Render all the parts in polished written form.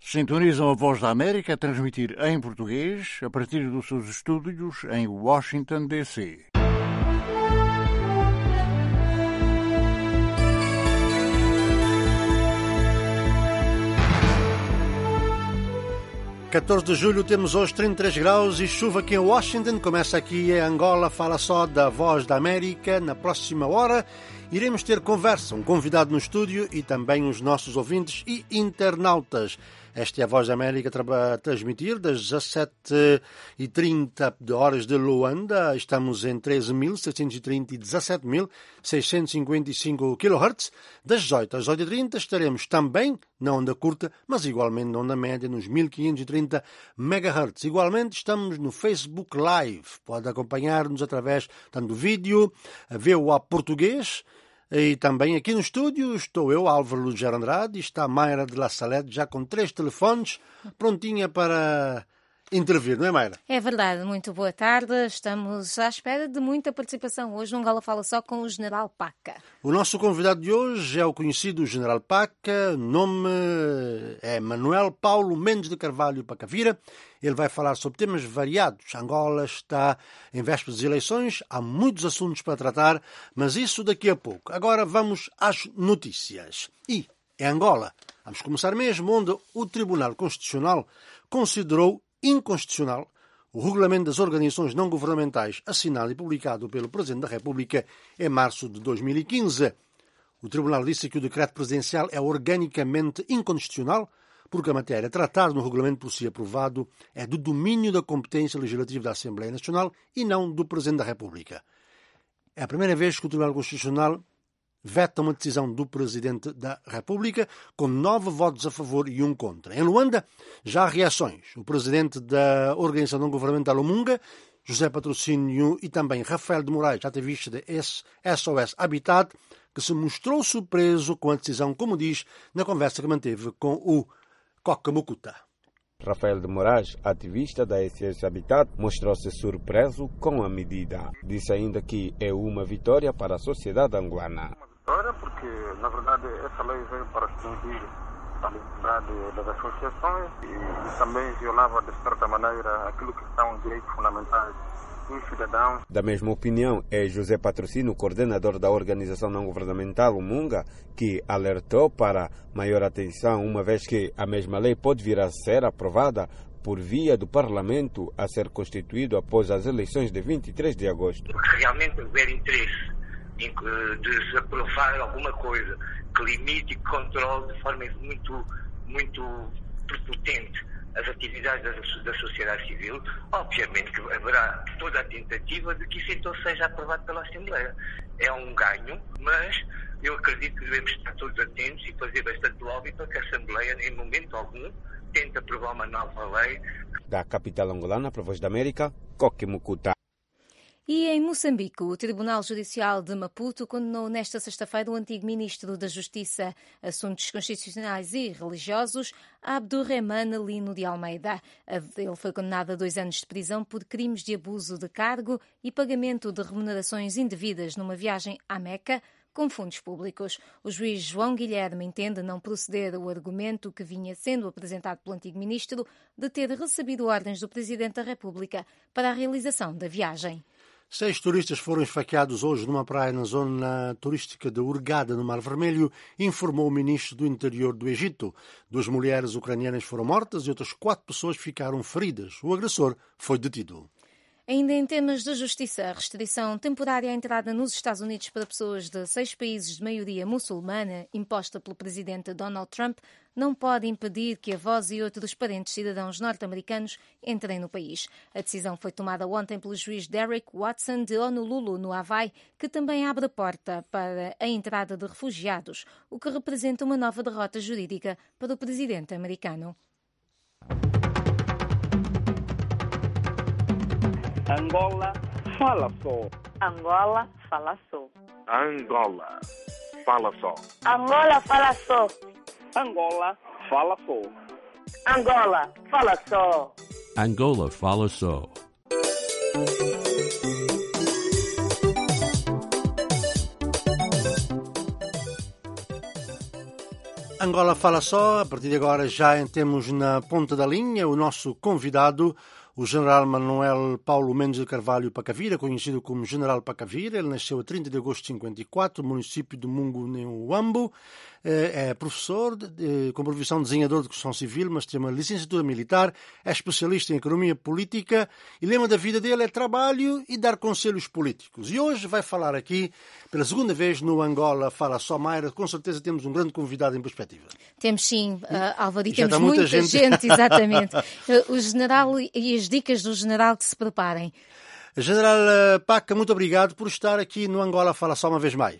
Sintonizam a Voz da América a transmitir em português a partir dos seus estúdios em Washington, D.C. (14 de julho) temos hoje 33 graus e chuva aqui em Washington. Começa aqui em Angola, fala só da Voz da América. Na próxima hora iremos ter conversa, um convidado no estúdio e também os nossos ouvintes e internautas. Esta é a Voz da América a transmitir das 17h30 de horas de Luanda. Estamos em 13.630 e 17.655 kHz. Das 18 às 18h30 estaremos também na onda curta, mas igualmente na onda média, nos 1530 MHz. Igualmente estamos no Facebook Live. Pode acompanhar-nos através do vídeo, VOA Português. E também aqui no estúdio estou eu, Álvaro Lugero Andrade, e está a Mayra de La Salete, já com 3 telefones, prontinha para intervir, não é, Mayra? É verdade, muito boa tarde. Estamos à espera de muita participação. Hoje Angola fala só com o General Paca. O nosso convidado de hoje é o conhecido General Paca, o nome é Manuel Paulo Mendes de Carvalho Pacavira. Ele vai falar sobre temas variados. Angola está em vésperas de eleições, há muitos assuntos para tratar, mas isso daqui a pouco. Agora vamos às notícias. E em Angola, vamos começar mesmo, onde o Tribunal Constitucional considerou inconstitucional o regulamento das organizações não governamentais assinado e publicado pelo Presidente da República em março de 2015. O Tribunal disse que o decreto presidencial é organicamente inconstitucional porque a matéria tratada no regulamento por si aprovado é do domínio da competência legislativa da Assembleia Nacional e não do Presidente da República. É a primeira vez que o Tribunal Constitucional veta uma decisão do Presidente da República, com 9 votos a favor e 1 contra. Em Luanda, já há reações. O Presidente da Organização Não Governamental Umunga, José Patrocínio, e também Rafael de Moraes, ativista de SOS Habitat, que se mostrou surpreso com a decisão, como diz, na conversa que manteve com o Coca Mucuta. Rafael de Moraes, ativista da SOS Habitat, mostrou-se surpreso com a medida. Disse ainda que é uma vitória para a sociedade angolana. Uma vitória porque, na verdade, essa lei veio para extinguir a liberdade das associações e também violava, de certa maneira, aquilo que são direitos fundamentais dos cidadãos. Da mesma opinião é José Patrocínio, coordenador da organização não governamental Umunga, que alertou para maior atenção, uma vez que a mesma lei pode vir a ser aprovada por via do Parlamento a ser constituído após as eleições de 23 de agosto. Porque realmente houver interesse de se aprovar alguma coisa que limite e controle de forma muito prepotente as atividades da sociedade civil, obviamente que haverá toda a tentativa de que isso então seja aprovado pela Assembleia. É um ganho, mas eu acredito que devemos estar todos atentos e fazer bastante lobby para que a Assembleia, em momento algum, tente aprovar uma nova lei. Da capital angolana, para a Voz da América, Coque Mucuta. E em Moçambique, o Tribunal Judicial de Maputo condenou nesta sexta-feira o antigo Ministro da Justiça, Assuntos Constitucionais e Religiosos, Abdurrahmane Lino de Almeida. Ele foi condenado a 2 anos de prisão por crimes de abuso de cargo e pagamento de remunerações indevidas numa viagem à Meca com fundos públicos. O juiz João Guilherme entende não proceder o argumento que vinha sendo apresentado pelo antigo ministro de ter recebido ordens do Presidente da República para a realização da viagem. 6 turistas foram esfaqueados hoje numa praia na zona turística de Hurghada, no Mar Vermelho, informou o ministro do Interior do Egito. 2 mulheres ucranianas foram mortas e outras 4 pessoas ficaram feridas. O agressor foi detido. Ainda em temas de justiça, a restrição temporária à entrada nos Estados Unidos para pessoas de 6 países de maioria muçulmana, imposta pelo presidente Donald Trump, não pode impedir que avós e outros parentes cidadãos norte-americanos entrem no país. A decisão foi tomada ontem pelo juiz Derek Watson de Honolulu, no Havaí, que também abre a porta para a entrada de refugiados, o que representa uma nova derrota jurídica para o presidente americano. Angola fala só. Angola fala só. Angola fala só. Angola fala só. Angola fala só. Angola fala só. Angola fala só. Angola Fala Só. A partir de agora já temos na ponta da linha o nosso convidado, o General Manuel Paulo Mendes de Carvalho Pacavira, conhecido como General Pacavira. Ele nasceu a 30 de agosto de 54, no município de Mungo, no Uambo. É professor, com profissão de desenhador de construção civil, mas tem uma licenciatura militar, é especialista em economia política e o lema da vida dele é trabalho e dar conselhos políticos. E hoje vai falar aqui, pela segunda vez, no Angola Fala Só. Mayra, com certeza temos um grande convidado em perspectiva. Temos sim, Álvaro, e Já temos está muita gente, exatamente. O general e as dicas do general que se preparem. General Paca, muito obrigado por estar aqui no Angola Fala Só uma vez mais.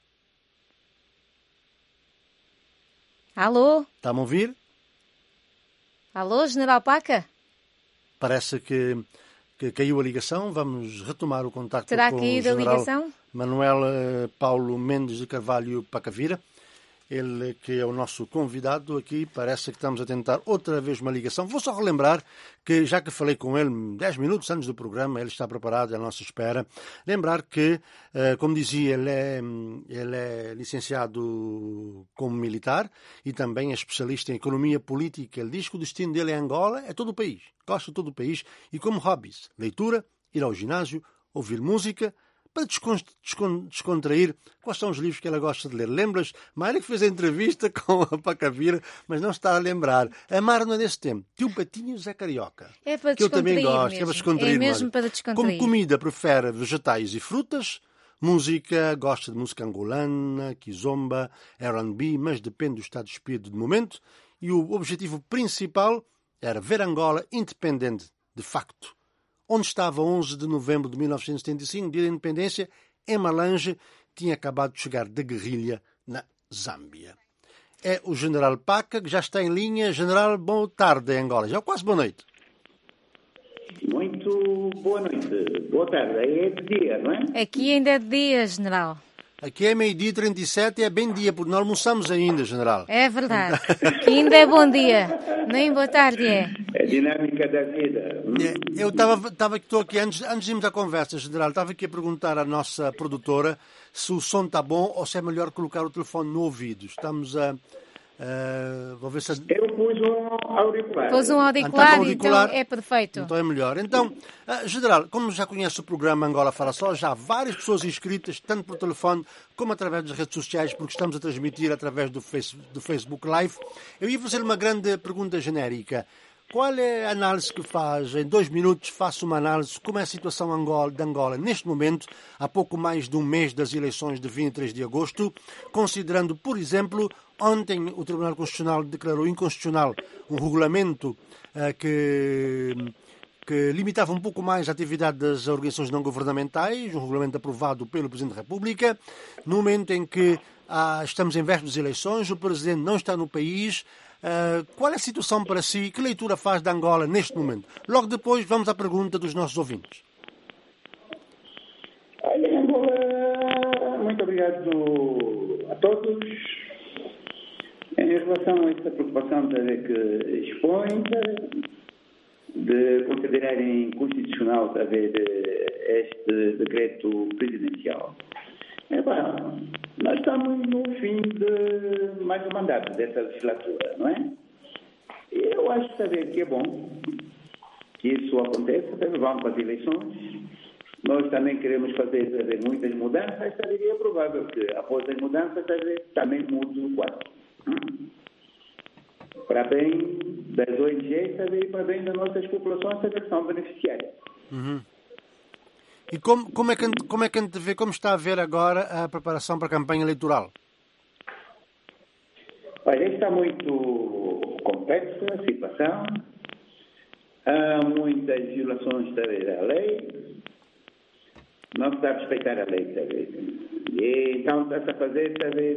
Alô? Está-me a ouvir? Alô, general Paca? Parece que caiu a ligação. Vamos retomar o contacto Terá com o caído a general ligação? Manuel Paulo Mendes de Carvalho Pacavira. Ele que é o nosso convidado aqui, parece que estamos a tentar outra vez uma ligação. Vou só relembrar que, já que falei com ele 10 minutos antes do programa, ele está preparado à nossa espera. Lembrar que, como dizia, ele é licenciado como militar e também é especialista em economia política. Ele diz que o destino dele é Angola, é todo o país, gosta de todo o país, e como hobbies, leitura, ir ao ginásio, ouvir música, para descontrair. Quais são os livros que ela gosta de ler? Lembras? Mayra que fez a entrevista com a Pacavira, mas não está a lembrar. Amar não é desse tempo. Tio Patinho e Zé Carioca. É para que eu também gosto. mesmo. É para descontrair. É mesmo para descontrair. Como comida, prefere vegetais e frutas. Música, gosta de música angolana, kizomba, R&B, mas depende do estado de espírito de momento. E o objetivo principal era ver Angola independente, de facto. Onde estava 11 de novembro de 1975, dia da independência, em Malange, tinha acabado de chegar da guerrilha na Zâmbia. É o general Paca, que já está em linha. General, boa tarde em Angola. Já quase boa noite. Muito boa noite. Boa tarde. Aí é de dia, não é? Aqui ainda é de dia, general. Aqui é meio-dia 37 e é bem dia, porque não almoçamos ainda, general. É verdade. Aqui ainda é bom dia. Nem boa tarde é. É a dinâmica da vida. Eu estou aqui, antes de irmos à conversa, general, estava aqui a perguntar à nossa produtora se o som está bom ou se é melhor colocar o telefone no ouvido. Estamos a... vou ver se... Eu pus um auricular. Pôs um auricular, então é perfeito. Então é melhor. Então, general, como já conhece o programa Angola Fala Só, já há várias pessoas inscritas, tanto por telefone como através das redes sociais, porque estamos a transmitir através do Facebook Live. Eu ia fazer uma grande pergunta genérica. Qual é a análise que faz? Em 2 minutos faço uma análise como é a situação de Angola neste momento, há pouco mais de um mês das eleições de 23 de agosto, considerando, por exemplo, ontem o Tribunal Constitucional declarou inconstitucional um regulamento que limitava um pouco mais a atividade das organizações não governamentais, um regulamento aprovado pelo Presidente da República, no momento em que estamos em vésperas de eleições, o Presidente não está no país. Qual é a situação para si? Que leitura faz de Angola neste momento? Logo depois vamos à pergunta dos nossos ouvintes. Olha, Angola, muito obrigado a todos. Em relação a esta preocupação que expõe, de considerarem inconstitucional este decreto presidencial. Nós estamos no fim de mais um mandato dessa legislatura, não é? E eu acho que é bom que isso aconteça, vamos para as eleições. Nós também queremos fazer muitas mudanças, é provável que após as mudanças também mude o quadro. Para bem das ONGs, e para bem das nossas populações que são beneficiárias. Uhum. E como é que a gente vê, como está a ver agora a preparação para a campanha eleitoral? Olha, está muito complexa a situação. Há muitas violações da lei. Não se está a respeitar a lei, E então está-se a fazer,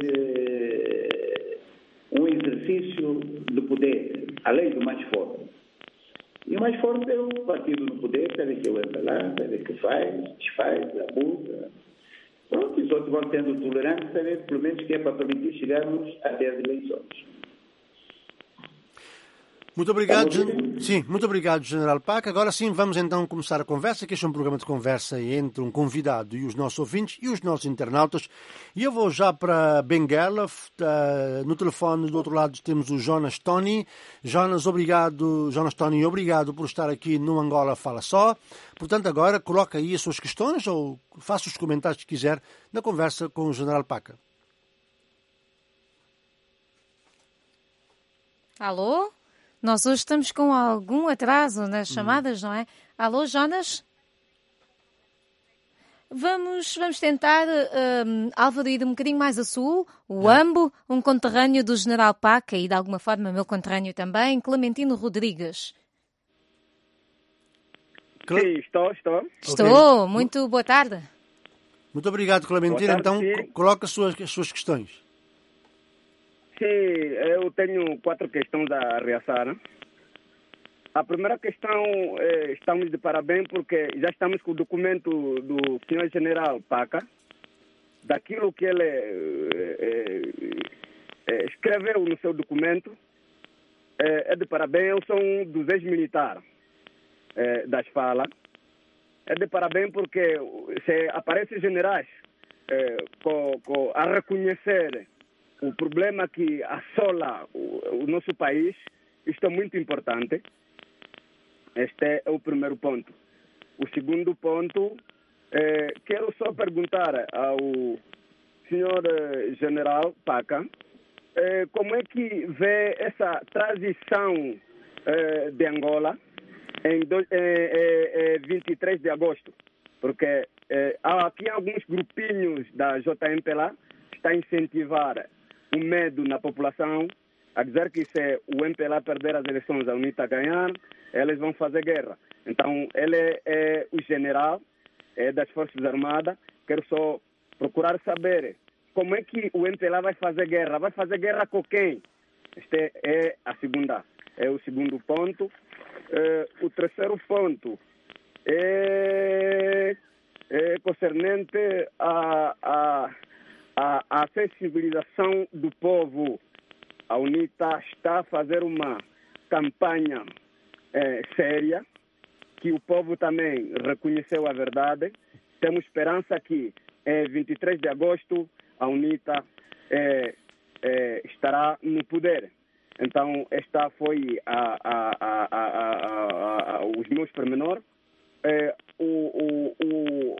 um exercício de poder, a lei do mais forte. E o mais forte é o partido no poder, que ele entra lá, que faz, desfaz, abusa. Pronto, os outros vão tendo tolerância, pelo menos que é para permitir chegarmos até as eleições. Muito obrigado, muito obrigado, General Paca. Agora sim, vamos então começar a conversa, que este é um programa de conversa entre um convidado e os nossos ouvintes e os nossos internautas. E eu vou já para Benguela. No telefone do outro lado temos o Jonas Tony. Jonas Tony, obrigado por estar aqui no Angola Fala Só. Portanto, agora coloca aí as suas questões ou faça os comentários que quiser na conversa com o General Paca. Alô? Nós hoje estamos com algum atraso nas chamadas, não é? Alô, Jonas? Vamos tentar, Álvaro, ir um bocadinho mais a sul. O Ambo, um conterrâneo do General Paca e, de alguma forma, meu conterrâneo também, Clementino Rodrigues. Sim, estou. Estou, Okay. muito boa tarde. Muito obrigado, Clementino. Então, coloca as suas questões. Sim, eu tenho 4 questões a reaçar. A primeira questão, estamos de parabéns porque já estamos com o documento do senhor General Paca, daquilo que ele escreveu no seu documento. É de parabéns, eu sou um dos ex-militares das falas. É de parabéns porque se aparecem generais a reconhecer o problema que assola o nosso país, isto é muito importante. Este é o primeiro ponto. O segundo ponto, quero só perguntar ao senhor General Paca como é que vê essa transição de Angola em 23 de agosto, porque há aqui alguns grupinhos da JMPLA que estão a incentivar o medo na população, a dizer que se o MPLA perder as eleições, a UNITA ganhar, eles vão fazer guerra. Então, ele é o general das Forças Armadas. Quero só procurar saber como é que o MPLA vai fazer guerra. Vai fazer guerra com quem? Este é o segundo ponto. O terceiro ponto é concernente a sensibilização do povo. A UNITA está a fazer uma campanha séria, que o povo também reconheceu a verdade. Temos esperança que em 23 de agosto a UNITA estará no poder. Então, esta foi os meus pormenores. O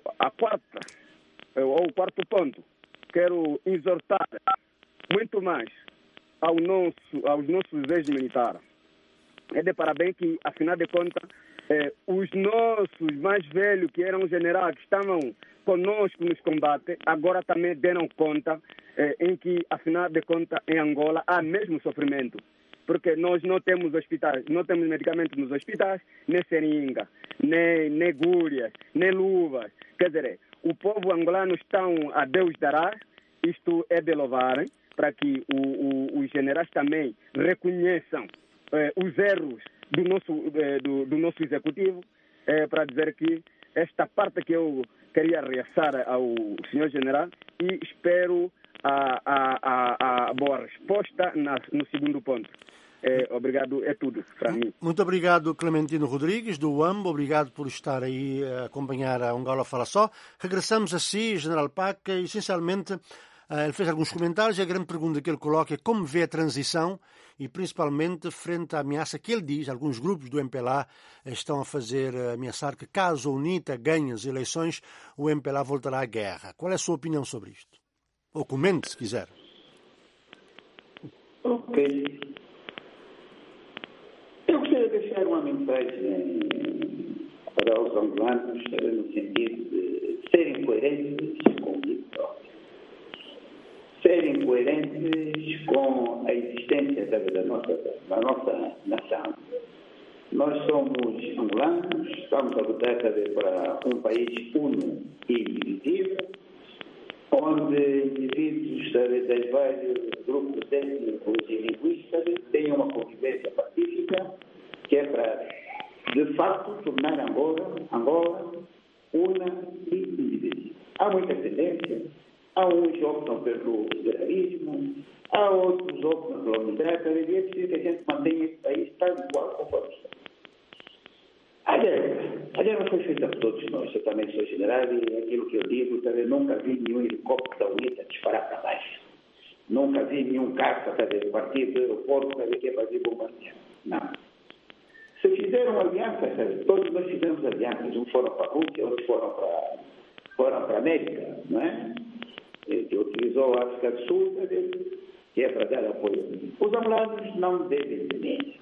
quarto ponto, quero exortar muito mais aos nossos ex-militares. É de parabéns que, afinal de contas, os nossos mais velhos, que eram generais, que estavam conosco nos combates, agora também deram conta em que, afinal de contas, em Angola há mesmo sofrimento. Porque nós não temos hospitais, não temos medicamentos nos hospitais, nem seringa, nem agulhas, nem luvas. Quer dizer, o povo angolano está a Deus dará. Isto é de louvar, para que os generais também reconheçam os erros do nosso executivo, para dizer que esta parte que eu queria realçar ao senhor general, e espero a boa resposta no segundo ponto. Obrigado, é tudo para mim. Muito obrigado, Clementino Rodrigues, do UAMB. Obrigado por estar aí a acompanhar a Angola Fala Só. Regressamos a si, General Paca. Essencialmente, ele fez alguns comentários e a grande pergunta que ele coloca é como vê a transição e principalmente frente à ameaça que ele diz, alguns grupos do MPLA estão a ameaçar que caso a UNITA ganhe as eleições, o MPLA voltará à guerra. Qual é a sua opinião sobre isto? Ou comente, se quiser. Ok. Eu gostaria de deixar uma mensagem para os angolanos, no sentido de serem coerentes com o que próprio. Serem coerentes com a existência da nossa nação. Nós somos angolanos, estamos a lutar para um país uno e indivisível, onde indivíduos das vários grupos étnicos e linguísticos têm uma convivência pacífica, que é para, de fato, tornar Angola una e indivisível. Há muita tendência, há uns que optam pelo federalismo, há outros que optam pela unidade, e é preciso que a gente mantenha esse país tal facilita para todos nós. Eu também sou general e aquilo que eu digo, também nunca vi nenhum helicóptero da UNITA disparar para baixo. Nunca vi nenhum carro partir do aeroporto para que é fazer bombardeio. Não. Se fizeram alianças, todos nós fizemos alianças. Uns foram para a Rússia, outros foram para a América, não é? Que utilizou a África do Sul, que é para dar apoio. Os angolanos não devem temer.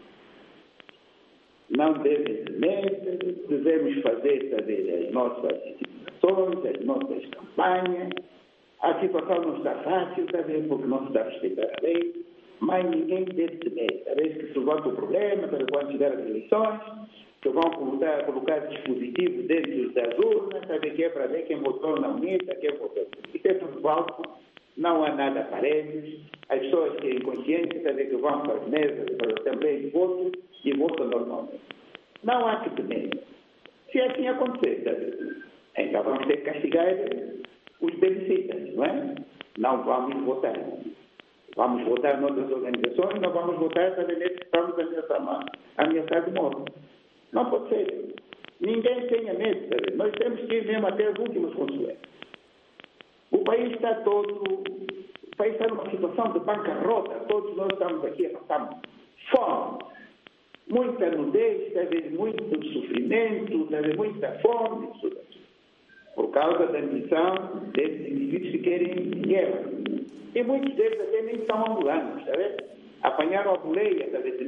Não devem temer, devemos fazer as nossas instituições, as nossas campanhas. A situação não está fácil, porque não se está a respeitar a lei, mas ninguém deve temer. Talvez que se levanta o problema, quando chegar as eleições, que vão colocar dispositivos dentro das urnas, que é para ver quem votou na UNITA, quem votou. Isso é tudo falso, não há nada aparelhos. As pessoas têm consciência, que vão para as mesas para também voto e votam normalmente. Não há que temer. Se assim acontecer, então vamos ter que castigar os beneficiários, não é? Não vamos votar. Vamos votar noutras organizações, não vamos votar para ver que estamos ameaçados de morte. Não pode ser. Ninguém tenha medo, sabe? Nós temos que ir mesmo até as últimas consequências. O país está numa situação de bancarrota. Todos nós estamos aqui, passamos fome. Muita nudez, muito sofrimento, muita fome, por causa da ambição desses indivíduos que querem guerra. E muitos deles até nem são angolanos, sabe? Apanharam a boleia de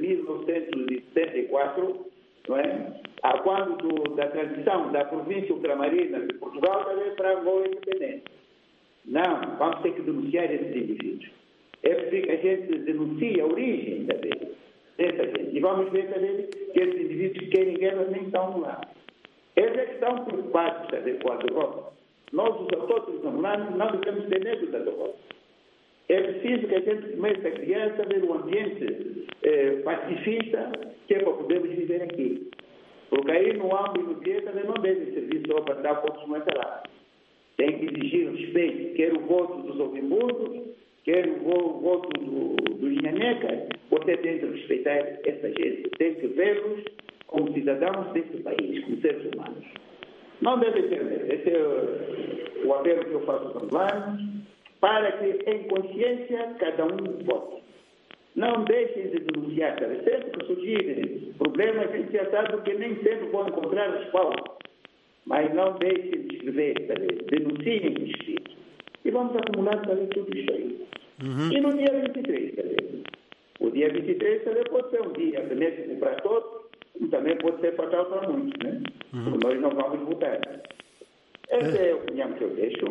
1974, não é? Quando da transição da província ultramarina de Portugal para Angola independente. Não, vamos ter que denunciar esses indivíduos. É preciso que a gente denuncie a origem dessa gente. E vamos ver também que esses indivíduos que querem guerra nem estão lá. Eles é que estão preocupados com a derrota. Nós, os autóctonos angolanos, não devemos ter medo da derrota. É preciso que a gente comece a criar um ambiente pacifista, que é para podermos viver aqui. Porque aí no âmbito e no dia também não deve servir só para dar votos mais lá. Tem que exigir respeito, quer o voto dos ouvimudos, quer o voto dos nhanecas, você tem que respeitar essa gente. Tem que vê-los como cidadãos desse país, como seres humanos. Não deve ter medo. Esse é o apelo que eu faço aos angolanos, para que, em consciência, cada um vote. Não deixem de denunciar, sempre que surgirem problemas, a gente já sabe que nem sempre vão encontrar resposta. Mas não deixem de escrever, denunciem o espírito. E vamos acumular tudo isso aí. E no dia 23, o dia 23 pode ser um dia benéfico para todos, como também pode ser fatal para muitos, né? Porque nós não vamos votar. Essa é a opinião que eu deixo.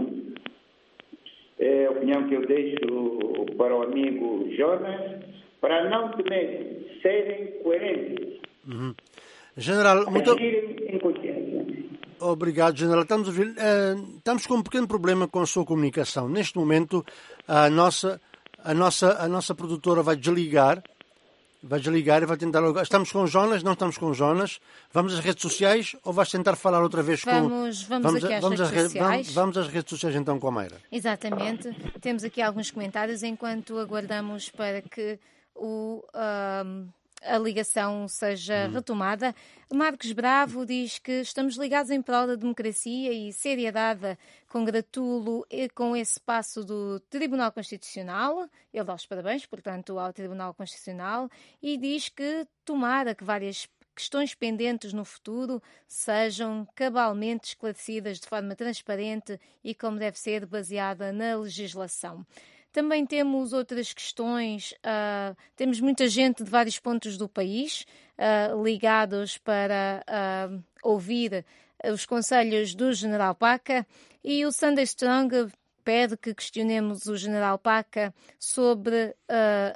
É a opinião que eu deixo para o amigo Jonas, para não temerem, serem coerentes. General, muito em consciência. Obrigado, General. Estamos com um pequeno problema com a sua comunicação. Neste momento, a nossa produtora vai desligar e vai tentar... Estamos com o Jonas? Não estamos com o Jonas. Vamos às redes sociais ou vais tentar falar outra vez com... Vamos aqui às redes sociais. Vamos às redes sociais então com a Mayra. Exatamente. Temos aqui alguns comentários enquanto aguardamos para que a ligação seja retomada. Marcos Bravo diz que estamos ligados em prol da democracia e seriedade. Congratulo com esse passo do Tribunal Constitucional. Ele dá os parabéns, portanto, ao Tribunal Constitucional e diz que tomara que várias questões pendentes no futuro sejam cabalmente esclarecidas de forma transparente e como deve ser baseada na legislação. Também temos outras questões, temos muita gente de vários pontos do país ligados para ouvir os conselhos do General Paca e o Sunday Strong pede que questionemos o General Paca sobre a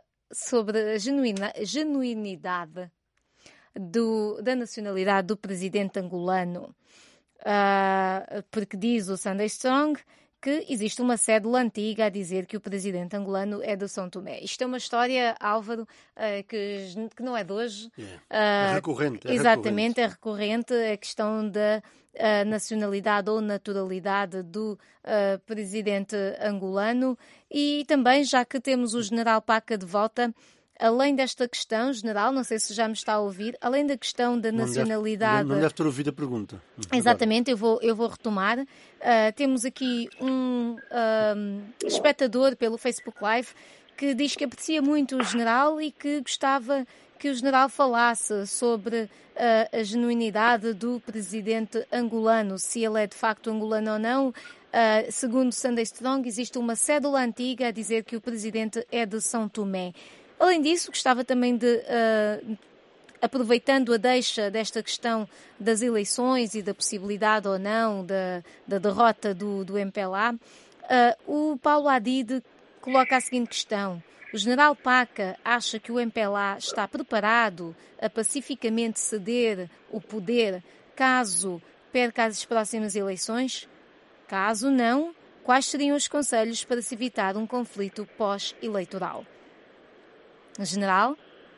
genuinidade da nacionalidade do presidente angolano, porque diz o Sunday Strong que existe uma cédula antiga a dizer que o presidente angolano é do São Tomé. Isto é uma história, Álvaro, que não é de hoje. É recorrente. Exatamente, é recorrente a questão da nacionalidade ou naturalidade do presidente angolano. E também, já que temos o General Paca de volta, além desta questão, general, não sei se já me está a ouvir, além da questão da nacionalidade... Não deve ter ouvido a pergunta. Exatamente, eu vou retomar. Temos aqui um espectador pelo Facebook Live que diz que aprecia muito o general e que gostava que o general falasse sobre a genuinidade do presidente angolano, se ele é de facto angolano ou não. Segundo Sunday Strong, existe uma cédula antiga a dizer que o presidente é de São Tomé. Além disso, gostava também de, aproveitando a deixa desta questão das eleições e da possibilidade ou não da derrota do MPLA, o Paulo Adide coloca a seguinte questão. O general Paca acha que o MPLA está preparado a pacificamente ceder o poder caso perca as próximas eleições? Caso não, quais seriam os conselhos para se evitar um conflito pós-eleitoral? General?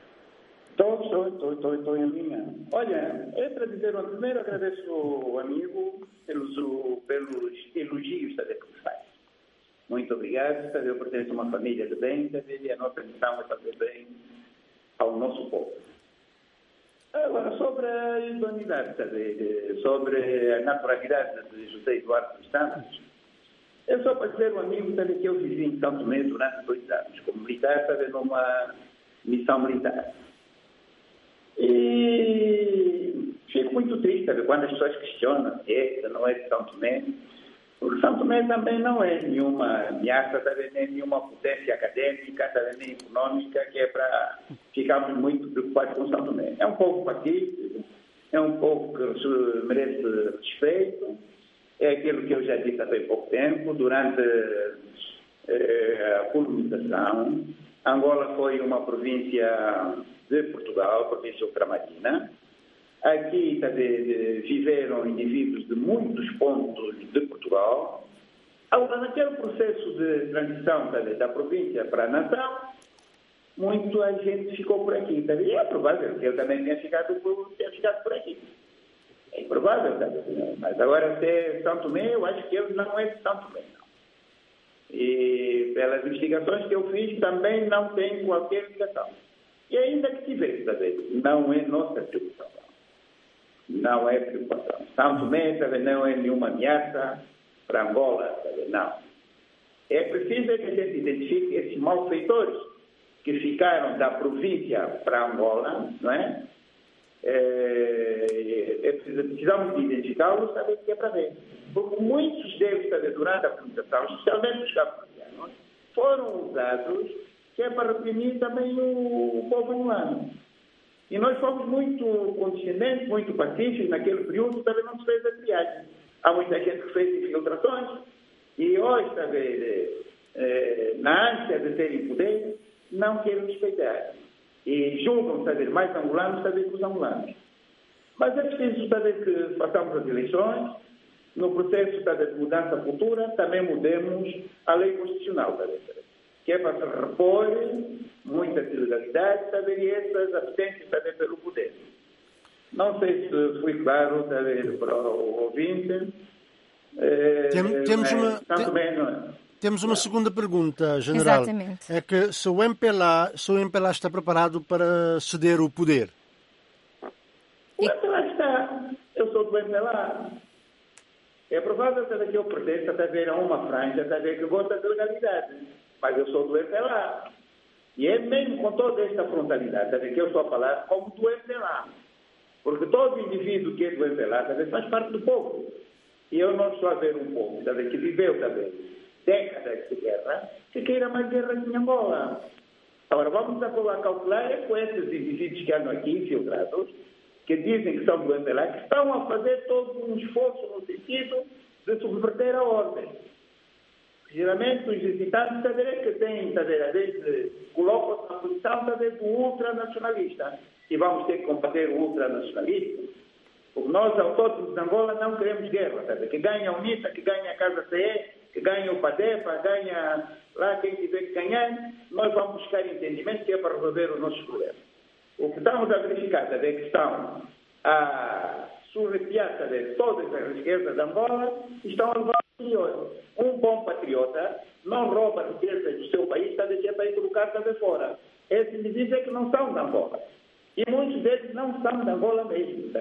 Estou em linha. Olha, é para dizer, primeiro agradeço ao amigo pelos elogios que me faz. Muito obrigado, eu pertenço a uma família de bem, e a nossa missão é fazer bem ao nosso povo. Agora, sobre a idoneidade, sobre a naturalidade de José Eduardo dos Santos, é só para dizer ao amigo que eu vivi em São Tomé durante 2 anos, como militar, numa missão militar. E fico muito triste, quando as pessoas questionam se não é de São Tomé, porque São Tomé também não é nenhuma ameaça, nem nenhuma potência académica, nem econômica, que é para ficarmos muito preocupados com São Tomé. É um povo pacífico, é um povo que merece respeito, é aquilo que eu já disse há bem pouco tempo, durante a colonização. Angola foi uma província de Portugal, província ultramarina. Aqui viveram indivíduos de muitos pontos de Portugal. Agora, naquele processo de transição da província para a nação, muita gente ficou por aqui. E é provável que eu também tenha ficado por aqui. É provável, mas agora se é São Tomé, eu acho que ele não é de São Tomé, não. E pelas investigações que eu fiz, também não tem qualquer ligação. E ainda que tivesse, não é nossa preocupação. Não é preocupação. São Tomé também não é nenhuma ameaça para Angola, não. É preciso que a gente identifique esses malfeitores que ficaram da província para Angola, não é? Precisamos de identificá-los, saber o que é para ver. Porque muitos deles, durante a colonização, especialmente os cabo-verdianos, foram usados que é para reprimir também o povo angolano. E nós fomos muito condescendentes, muito pacíficos naquele período, também não se fez a triagem. Há muita gente que fez infiltrações e hoje, na ânsia de terem poder, não querem respeitar. E julgam, mais angolanos, que os angolanos. Mas é preciso, que façamos as eleições, no processo, de mudança futura, também mudemos a lei constitucional, que é para se repor muitas ilegalidades, e essas abstências, pelo poder. Não sei se fui claro, para o ouvinte. Temos uma segunda pergunta, general. Exatamente. É que se o MPLA está preparado para ceder o poder? O MPLA está. Eu sou do MPLA. É provável que eu pertença a uma franja que gosta de legalidade. Mas eu sou do MPLA. E é mesmo com toda esta frontalidade que eu estou a falar como do MPLA. Porque todo indivíduo que é do MPLA faz parte do povo. E eu não estou a ver um povo que viveu décadas de guerra, que queira mais guerra em Angola. Agora, vamos a calcular com esses indivíduos que andam aqui infiltrados, que dizem que são do MPLA, que estão a fazer todo um esforço no sentido de subverter a ordem. Geralmente, os visitantes, que têm, às vezes, colocam-se na posição, do ultranacionalista. E vamos ter que combater o ultranacionalismo. Porque nós, autóctonos de Angola, não queremos guerra. Que ganha a UNITA, que ganha a Casa CE, que ganha o PADEPA, ganha lá quem tiver que ganhar, nós vamos buscar entendimento que é para resolver os nossos problemas. O que estamos a verificar é que estão a surrepiar todas as riquezas de Angola e estão a levar ao exterior. Um bom patriota não rouba riquezas do seu país, que é para ir colocar fora. esses indivíduos é que não são de Angola. E muitos deles não são de Angola mesmo.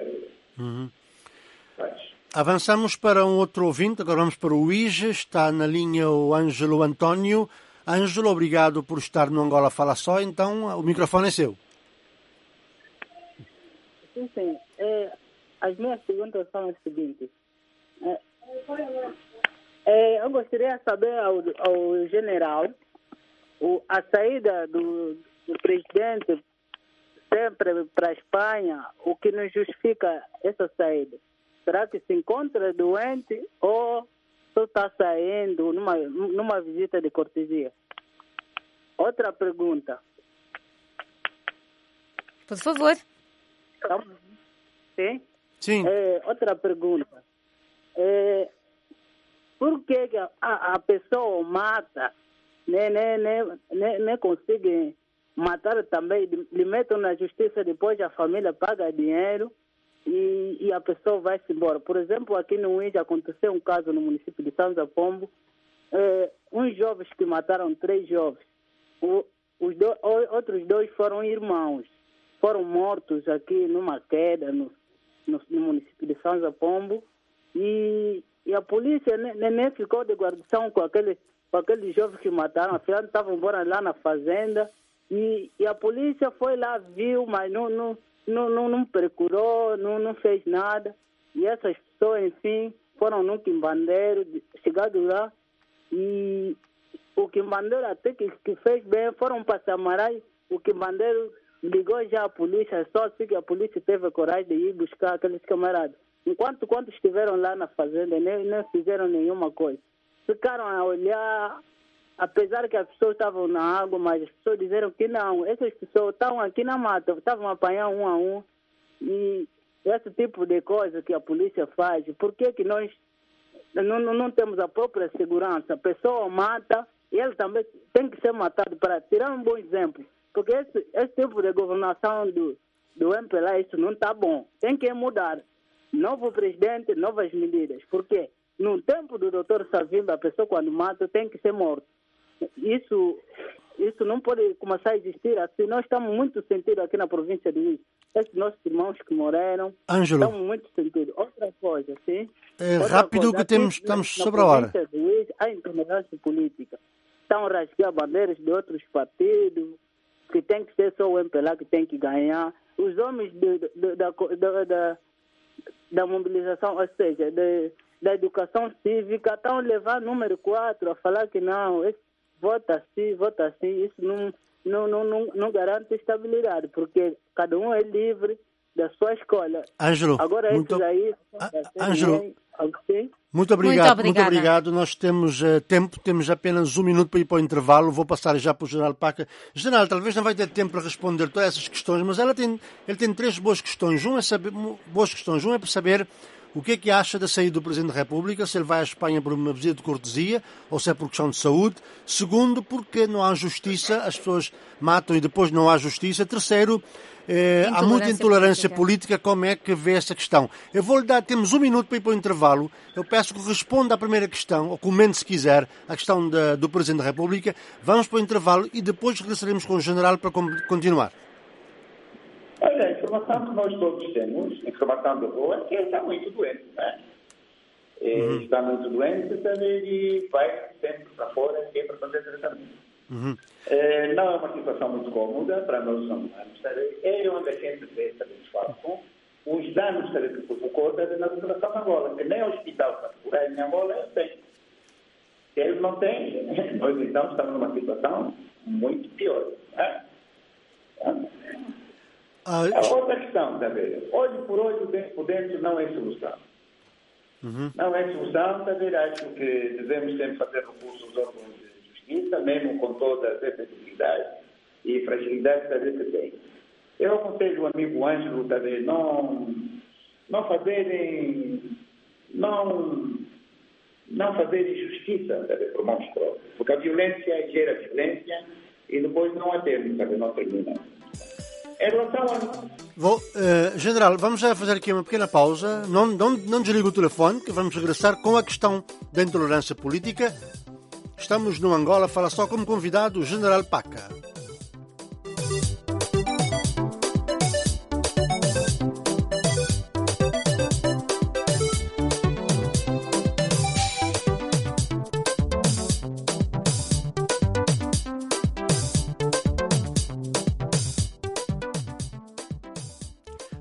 Avançamos para um outro ouvinte, agora vamos para o IJE, está na linha o Ângelo António. Ângelo, obrigado por estar no Angola Fala Só, então o microfone é seu. Sim. As minhas perguntas são as seguintes. Eu gostaria de saber ao general a saída do presidente sempre para a Espanha, o que nos justifica essa saída. Será que se encontra doente ou só está saindo numa visita de cortesia? Outra pergunta. Por favor. Sim? Sim. Outra pergunta. Por que a pessoa mata, nem consegue matar também, lhe metem na justiça, depois a família paga dinheiro e a pessoa vai-se embora. Por exemplo, aqui no IJE aconteceu um caso no município de Sanza Pombo, uns jovens que mataram 3 jovens. Outros 2 foram irmãos, foram mortos aqui numa queda no município de Sanza Pombo e a polícia nem ficou de guarnição com aqueles jovens que mataram, afinal estavam embora lá na fazenda e a polícia foi lá, viu, mas não procurou, não fez nada e essas pessoas, enfim, foram no quimbandeiro, chegado lá e o quimbandeiro até que fez bem, foram para Samarai, o quimbandeiro ligou já a polícia, só assim que a polícia teve a coragem de ir buscar aqueles camaradas. Enquanto quando estiveram lá na fazenda, nem fizeram nenhuma coisa. Ficaram a olhar, apesar que as pessoas estavam na água, mas as pessoas disseram que não, essas pessoas estavam aqui na mata, estavam a apanhar um a um. E esse tipo de coisa que a polícia faz, por que nós não temos a própria segurança? A pessoa mata e ele também tem que ser matado. Para tirar um bom exemplo, porque esse tipo de governação do MPLA, isso não está bom. Tem que mudar. Novo presidente, novas medidas. Porque no tempo do Dr. Savimbi, a pessoa quando mata tem que ser morta. Isso não pode começar a existir assim. Nós estamos muito sentidos aqui na província de Luís. Esses nossos irmãos que morreram, Ângelo, estamos muito sentidos. Outra coisa, sim? Rápido que estamos sobre a hora. Na província de Luís, há intolerância política. Estão a rasgar bandeiras de outros partidos, que tem que ser só o MPLA que tem que ganhar. Os homens da mobilização, ou seja, da educação cívica, estão a levar número 4 a falar que não, vota assim, isso não garante estabilidade, porque cada um é livre da sua escolha. Ângelo, agora Ângelo, muito obrigado. Nós temos tempo, temos apenas 1 minuto para ir para o intervalo. Vou passar já para o General Paca. General, talvez não vai ter tempo para responder todas essas questões, mas ele tem 3 boas questões. Um é para saber o que é que acha da saída do Presidente da República, se ele vai à Espanha por uma visita de cortesia ou se é por questão de saúde. Segundo, porque não há justiça, as pessoas matam e depois não há justiça. Terceiro, há muita intolerância política. Como é que vê essa questão? Eu vou-lhe dar, temos 1 minuto para ir para o intervalo. Eu peço que responda à primeira questão, ou comente se quiser, a questão do Presidente da República. Vamos para o intervalo e depois regressaremos com o General para continuar. Olha, a informação que nós todos temos, informação da boa, é que ele está muito doente, né? Está muito doente, e vai sempre para fora, sempre para fazer tratamento. Não é uma situação muito cômoda para nós humanos. É onde a gente vê, com os danos que provocou na população de Angola, que nem o hospital particular em Angola tem. Se eles não têm, nós então estamos numa situação muito pior, né? A outra questão, olho por olho, dente por dente, não é solução. Não é solução, acho que devemos sempre fazer recurso aos órgãos de justiça, mesmo com todas as sensibilidades e fragilidades que tem. Eu aconselho o amigo Ângelo, não fazerem justiça, por mãos próprias, porque a violência gera violência e depois não há termo, não termina. Em relação a... General, vamos já fazer aqui uma pequena pausa. Não desligue o telefone, que vamos regressar com a questão da intolerância política. Estamos no Angola Fala Só, como convidado o General Paca.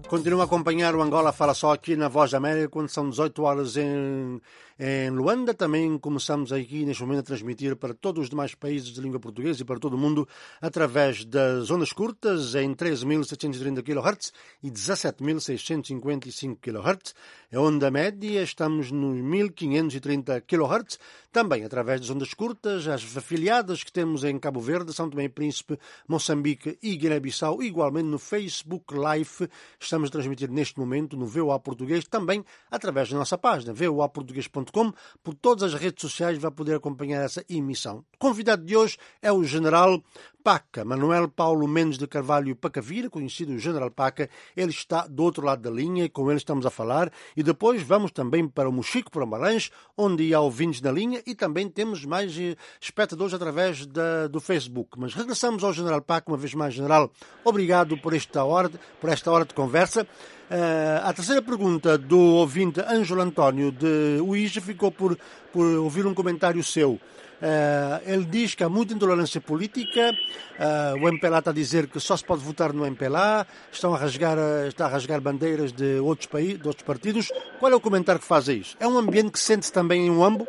Continuam a acompanhar o Angola Fala Só aqui na Voz da América, quando são 18 horas em Luanda. Também começamos aqui neste momento a transmitir para todos os demais países de língua portuguesa e para todo o mundo através das ondas curtas em 13.730 kHz e 17.655 kHz. A onda média estamos nos 1.530 kHz. Também através das ondas curtas, as afiliadas que temos em Cabo Verde, São Tomé e Príncipe, Moçambique e Guiné-Bissau, igualmente no Facebook Live. Estamos a transmitir neste momento no VOA Português, também através da nossa página, voaportugues.com. Por todas as redes sociais vai poder acompanhar essa emissão. O convidado de hoje é o General Paca, Manuel Paulo Mendes de Carvalho Pacavira, conhecido General Paca. Ele está do outro lado da linha e com ele estamos a falar. E depois vamos também para o Mochico, para o Malange, onde há ouvintes na linha e também temos mais espectadores através do Facebook. Mas regressamos ao General Paca, uma vez mais. General, obrigado por esta hora de conversa. A terceira pergunta do ouvinte Ângelo António de Uíja ficou por ouvir um comentário seu. Ele diz que há muita intolerância política. O MPLA está a dizer que só se pode votar no MPLA. Está a rasgar bandeiras de outros países, de outros partidos. Qual é o comentário que faz a isso? É um ambiente que sente-se também em Uambo?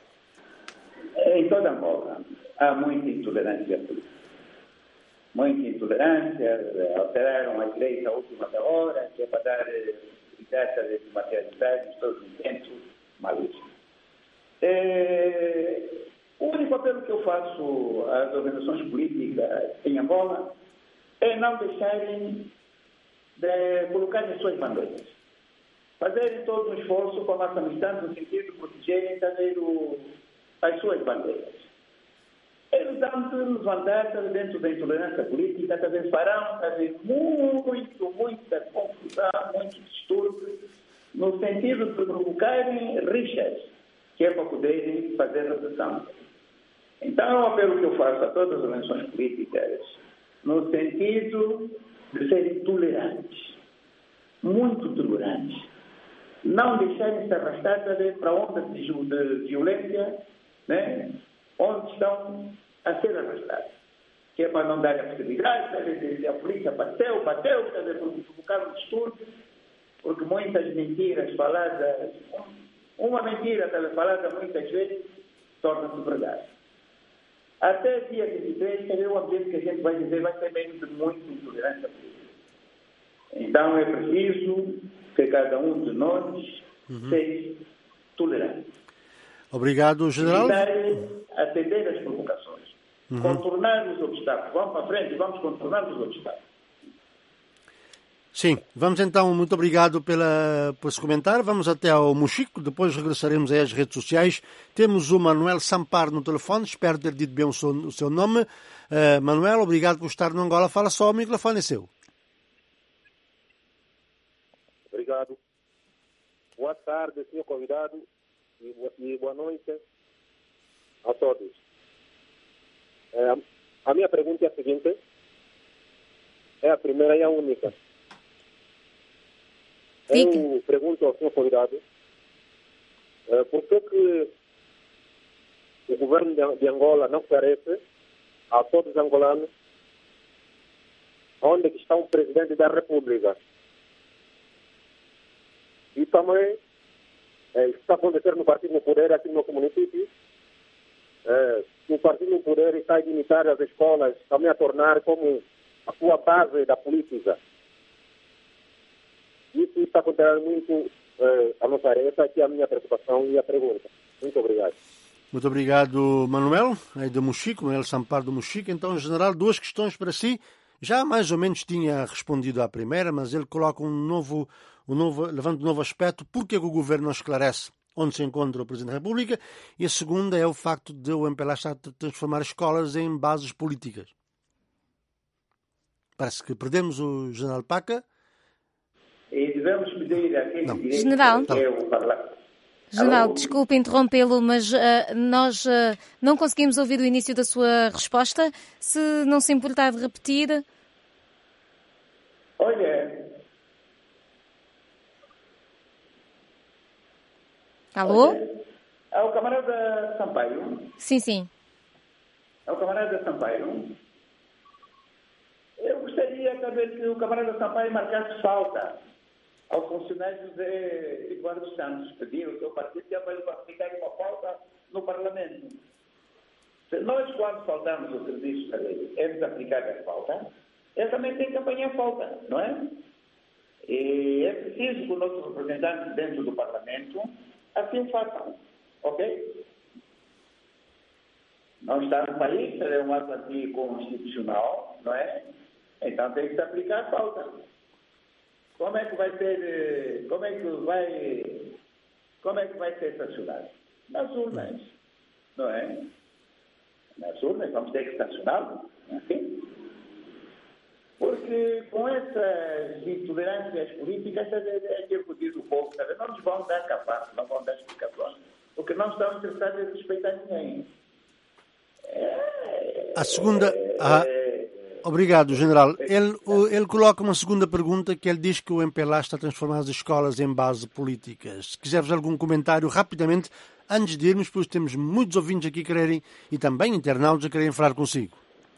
Em toda Angola há muita intolerância política. Muita intolerância, alteraram a direita à última da hora, que é para dar data de materialidade, todos os intentos malíssimos. O único apelo que eu faço às organizações políticas em Angola é não deixarem de colocarem as suas bandeiras. Fazerem todo um esforço com a nossa amistade no sentido de protegerem também as suas bandeiras. Eles vão se levantar dentro da intolerância política, talvez farão muita confusão, muito distúrbio, no sentido de provocarem rixas, que é para poderem fazer repressão. Então, é um apelo que eu faço a todas as organizações políticas, no sentido de serem tolerantes, muito tolerantes. Não deixarem-se arrastar para ondas de violência, né? Onde estão a ser arrastados. Que é para não dar a possibilidade, a polícia bateu, para provocar um distúrbio, porque muitas mentiras faladas, uma mentira falada muitas vezes, torna-se verdade. Até dia 23, o ambiente que a gente vai dizer vai ser meio de muita intolerância política. Então é preciso que cada um de nós seja tolerante. Obrigado, General. Atender às provocações. Contornar os obstáculos. Vamos para frente e vamos contornar os obstáculos. Sim, vamos então, muito obrigado por esse comentário. Vamos até ao Mochico, depois regressaremos às redes sociais. Temos o Manuel Sampar no telefone, espero ter dito bem o seu nome. Manuel, obrigado por estar no Angola Fala Só, o microfone é seu. Obrigado. Boa tarde, senhor convidado, e boa noite a todos. A minha pergunta é a seguinte, é a primeira e a única. Eu pergunto ao senhor convidado por que o governo de Angola não esclarece a todos os angolanos onde está o presidente da República. E também está acontecendo no Partido no Poder aqui no nosso município. O Partido no Poder está a limitar as escolas, também a tornar como a sua base da política. Isso está acontecendo muito a nossa área. Essa aqui é a minha preocupação e a pergunta. Muito obrigado. Muito obrigado, Manuel, aí do Mochico, Manuel Sampar do Mochico. Então, em general, duas questões para si. Já mais ou menos tinha respondido à primeira, mas ele coloca levanta um novo aspecto. Por que o governo não esclarece onde se encontra o Presidente da República? E a segunda é o facto de o MPLA estar a transformar escolas em bases políticas. Parece que perdemos o General Paca. E devemos pedir aquele direito General. que é o Parlamento. General, desculpe interrompê-lo, mas nós não conseguimos ouvir o início da sua resposta. Se não se importar de repetir. Olha. Alô? É o camarada Sampaio? Sim, sim. É o camarada Sampaio? Eu gostaria talvez que o camarada Sampaio marcasse falta ao funcionário José Eduardo Santos, pediu o seu partido para ele aplicar uma falta no Parlamento. Se nós, quando faltamos o serviço da lei, é desaplicar a falta, ele também tem que apanhar a falta, não é? E é preciso que os nossos representantes dentro do Parlamento assim o façam, ok? Não está no país, é um ato anticonstitucional, não é? Então tem que se aplicar a falta. Como é que vai ser sancionado? Nas urnas, não é? Nas urnas vamos ter que sancioná-lo, assim. Porque com essas intolerâncias políticas é que eu digo o povo, sabe? Não nos vão dar capaz, não vão dar explicações, porque não estamos interessados em respeitar ninguém. A segunda... Obrigado, General. Ele coloca uma segunda pergunta, que ele diz que o MPLA está a transformar as escolas em base políticas. Se quiseres algum comentário rapidamente, antes de irmos, pois temos muitos ouvintes aqui quererem, e também internautas a quererem falar consigo.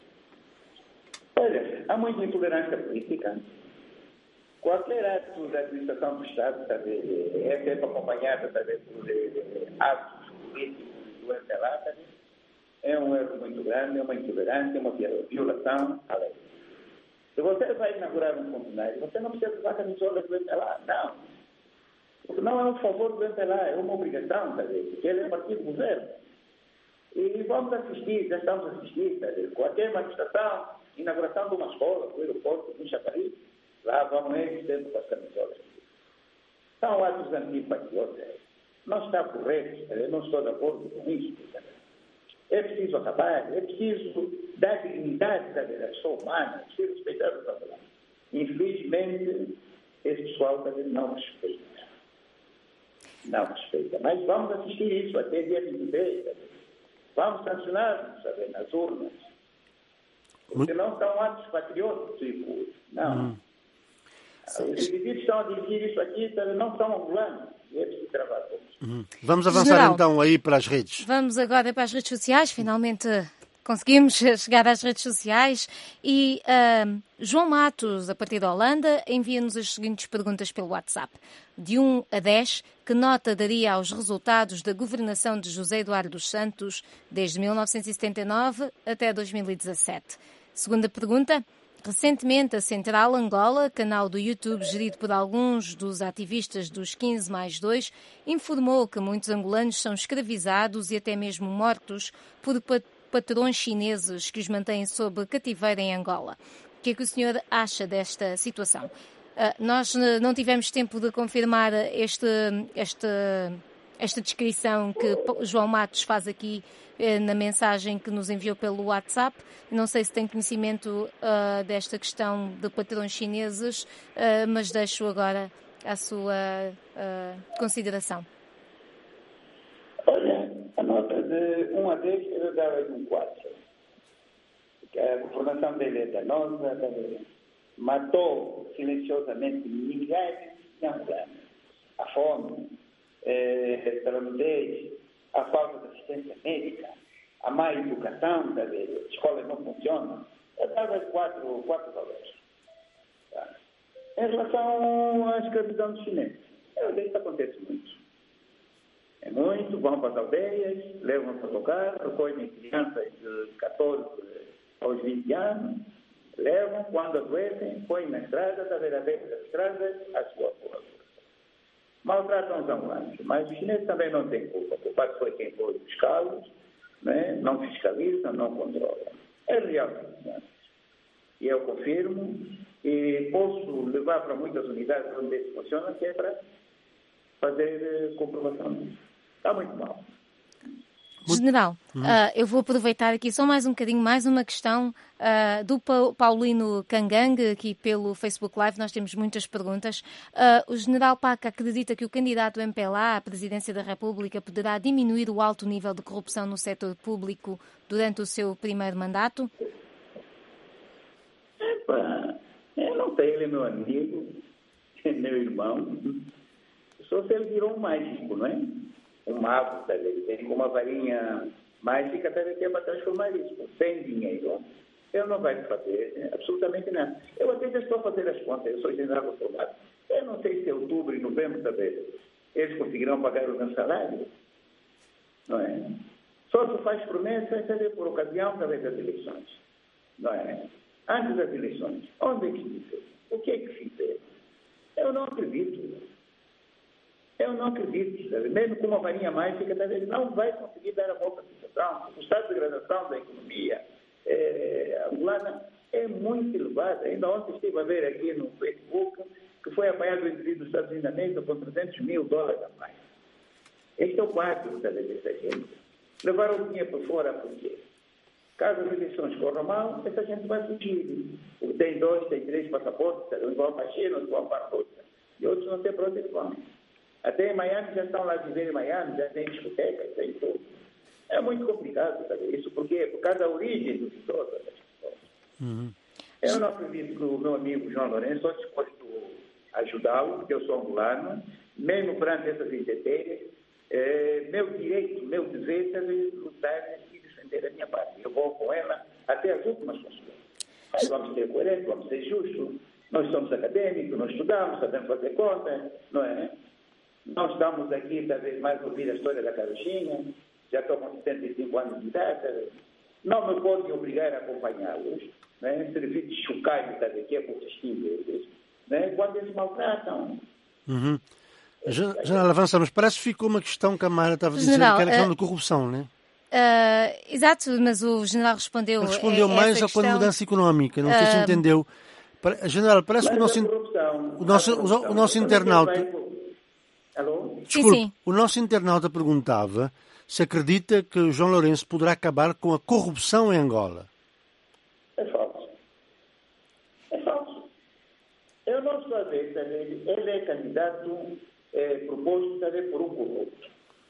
Olha, há muita intolerância política. Qualquer ato da administração do Estado, sabe, é sempre acompanhado, sabe, por atos políticos do MPLA, sabe? É um erro muito grande, é uma intolerância, é uma violação à lei. Se você vai inaugurar um funcionário, você não precisa usar camisola do MPLA, não. Porque não é um favor do MPLA, é uma obrigação, sabe? Porque ele é partido do governo. E vamos assistir, já estamos a assistir, sabe? Qualquer manifestação, inauguração de uma escola, do aeroporto, do Chapariz, lá vamos eles dentro das camisolas. São atos antipatriotas. Não está correto, sabe? Não estou de acordo com isso, sabe? É preciso acabar, é preciso dar dignidade à pessoa humana, é preciso respeitar o trabalho. Infelizmente, esse pessoal não respeita. Não respeita. Mas vamos assistir isso até dia 23. Vamos sancionar, sabe, nas urnas. Porque não são atos patrióticos. Não. Os indivíduos estão a dirigir isso aqui, sabe, não são ambulantes. É preciso trabalhar todos. Vamos avançar, General, então aí para as redes. Vamos agora para as redes sociais. Finalmente conseguimos chegar às redes sociais. E João Matos, a partir da Holanda, envia-nos as seguintes perguntas pelo WhatsApp. De 1 a 10, que nota daria aos resultados da governação de José Eduardo dos Santos desde 1979 até 2017? Segunda pergunta. Recentemente, a Central Angola, canal do YouTube gerido por alguns dos ativistas dos 15+2, informou que muitos angolanos são escravizados e até mesmo mortos por patrões chineses que os mantêm sob cativeiro em Angola. O que é que o senhor acha desta situação? Nós não tivemos tempo de confirmar esta descrição que João Matos faz aqui na mensagem que nos enviou pelo WhatsApp. Não sei se tem conhecimento desta questão de patrões chineses, mas deixo agora a sua consideração. Olha, a nota de 1 a 10 eu dava de um 4. Porque a governação dele é danosa, matou silenciosamente milhares de angolanos. A fome, a gravidez, a falta de assistência médica, a má educação, as escolas não funcionam. Eu dava 4 valores. Tá? Em relação à escravidão dos chineses, eu vejo que acontece muito. É muito, vão para as aldeias, levam para o lugar, recolhem crianças de 14 aos 20 anos, levam, quando adoecem, põem na estrada, da beira-beira das estradas, a sua população. Maltratam os angolanos, mas os chineses também não têm culpa. O culpado foi quem foi buscá-los, né? Não fiscalizam, não controlam. É real. Né? E eu confirmo e posso levar para muitas unidades onde isso funciona, que é para fazer comprovação disso. Está muito mal. General, eu vou aproveitar aqui só mais um bocadinho, mais uma questão do Paulino Cangang, aqui pelo Facebook Live, nós temos muitas perguntas. O General Paca acredita que o candidato MPLA à presidência da República poderá diminuir o alto nível de corrupção no setor público durante o seu primeiro mandato? Eu não sei, ele é meu amigo, é meu irmão. Só se ele virou um mágico, não é? Um mago, sabe? Ele tem uma varinha mágica para transformar isso. Sem dinheiro, ele não vai fazer absolutamente nada. Eu até já estou a fazer as contas, eu sou general do soldado. Eu não sei se eu resolvemos saber, eles conseguirão pagar o meu salário? Não é? Só se faz promessa, saber, por ocasião das eleições. Não é? Antes das eleições, onde é que fizeram? O que é que fizeram? Eu não acredito. Sabe? Mesmo com uma varinha mágica, não vai conseguir dar a volta à situação. O estado de degradação da economia angolana é muito elevado. Ainda ontem estive a ver aqui no Facebook que foi apanhado o indivíduo dos Estados Unidos da mesa com $300 mil a mais. Este é o quadro dessa gente. Levaram o dinheiro para fora por quê? Caso as eleições corram mal, essa gente vai fugir. Tem 2, tem 3 passaportes, uns vão para a China, outros vão para a Rússia. E outros não têm para onde vão. Até em Miami já estão lá a viver em Miami, já tem discotecas, tem tudo. É muito complicado, sabe? Isso por quê? Por causa da origem dos idosos das pessoas. Eu não acredito que o meu amigo João Lourenço estou disposto a ajudá-lo, porque eu sou angolano, mesmo perante essas intempéries, meu direito, meu dever é lutar e defender a minha parte. Eu vou com ela até as últimas consequências. Mas vamos ser coerentes, vamos ser justos. Nós somos académicos, nós estudamos, sabemos fazer conta, não é? Nós estamos aqui, talvez, mais a ouvir a história da carochinha, já estou com 75 anos de idade, não me podem obrigar a acompanhá-los, né? Servir de chocalho, talvez, que é por eles, né? Quando eles maltratam. General, avança, mas parece que ficou uma questão que a Mara estava a dizer, que era a questão da corrupção, não é? Exato, mas o general respondeu... Respondeu mais com a mudança económica, não sei se entendeu. General, parece que o nosso internauta... Alô? Desculpe, sim. O nosso internauta perguntava se acredita que o João Lourenço poderá acabar com a corrupção em Angola. É falso. Eu não estou a ver, sabe? Ele é candidato proposto, sabe, por um corrupto.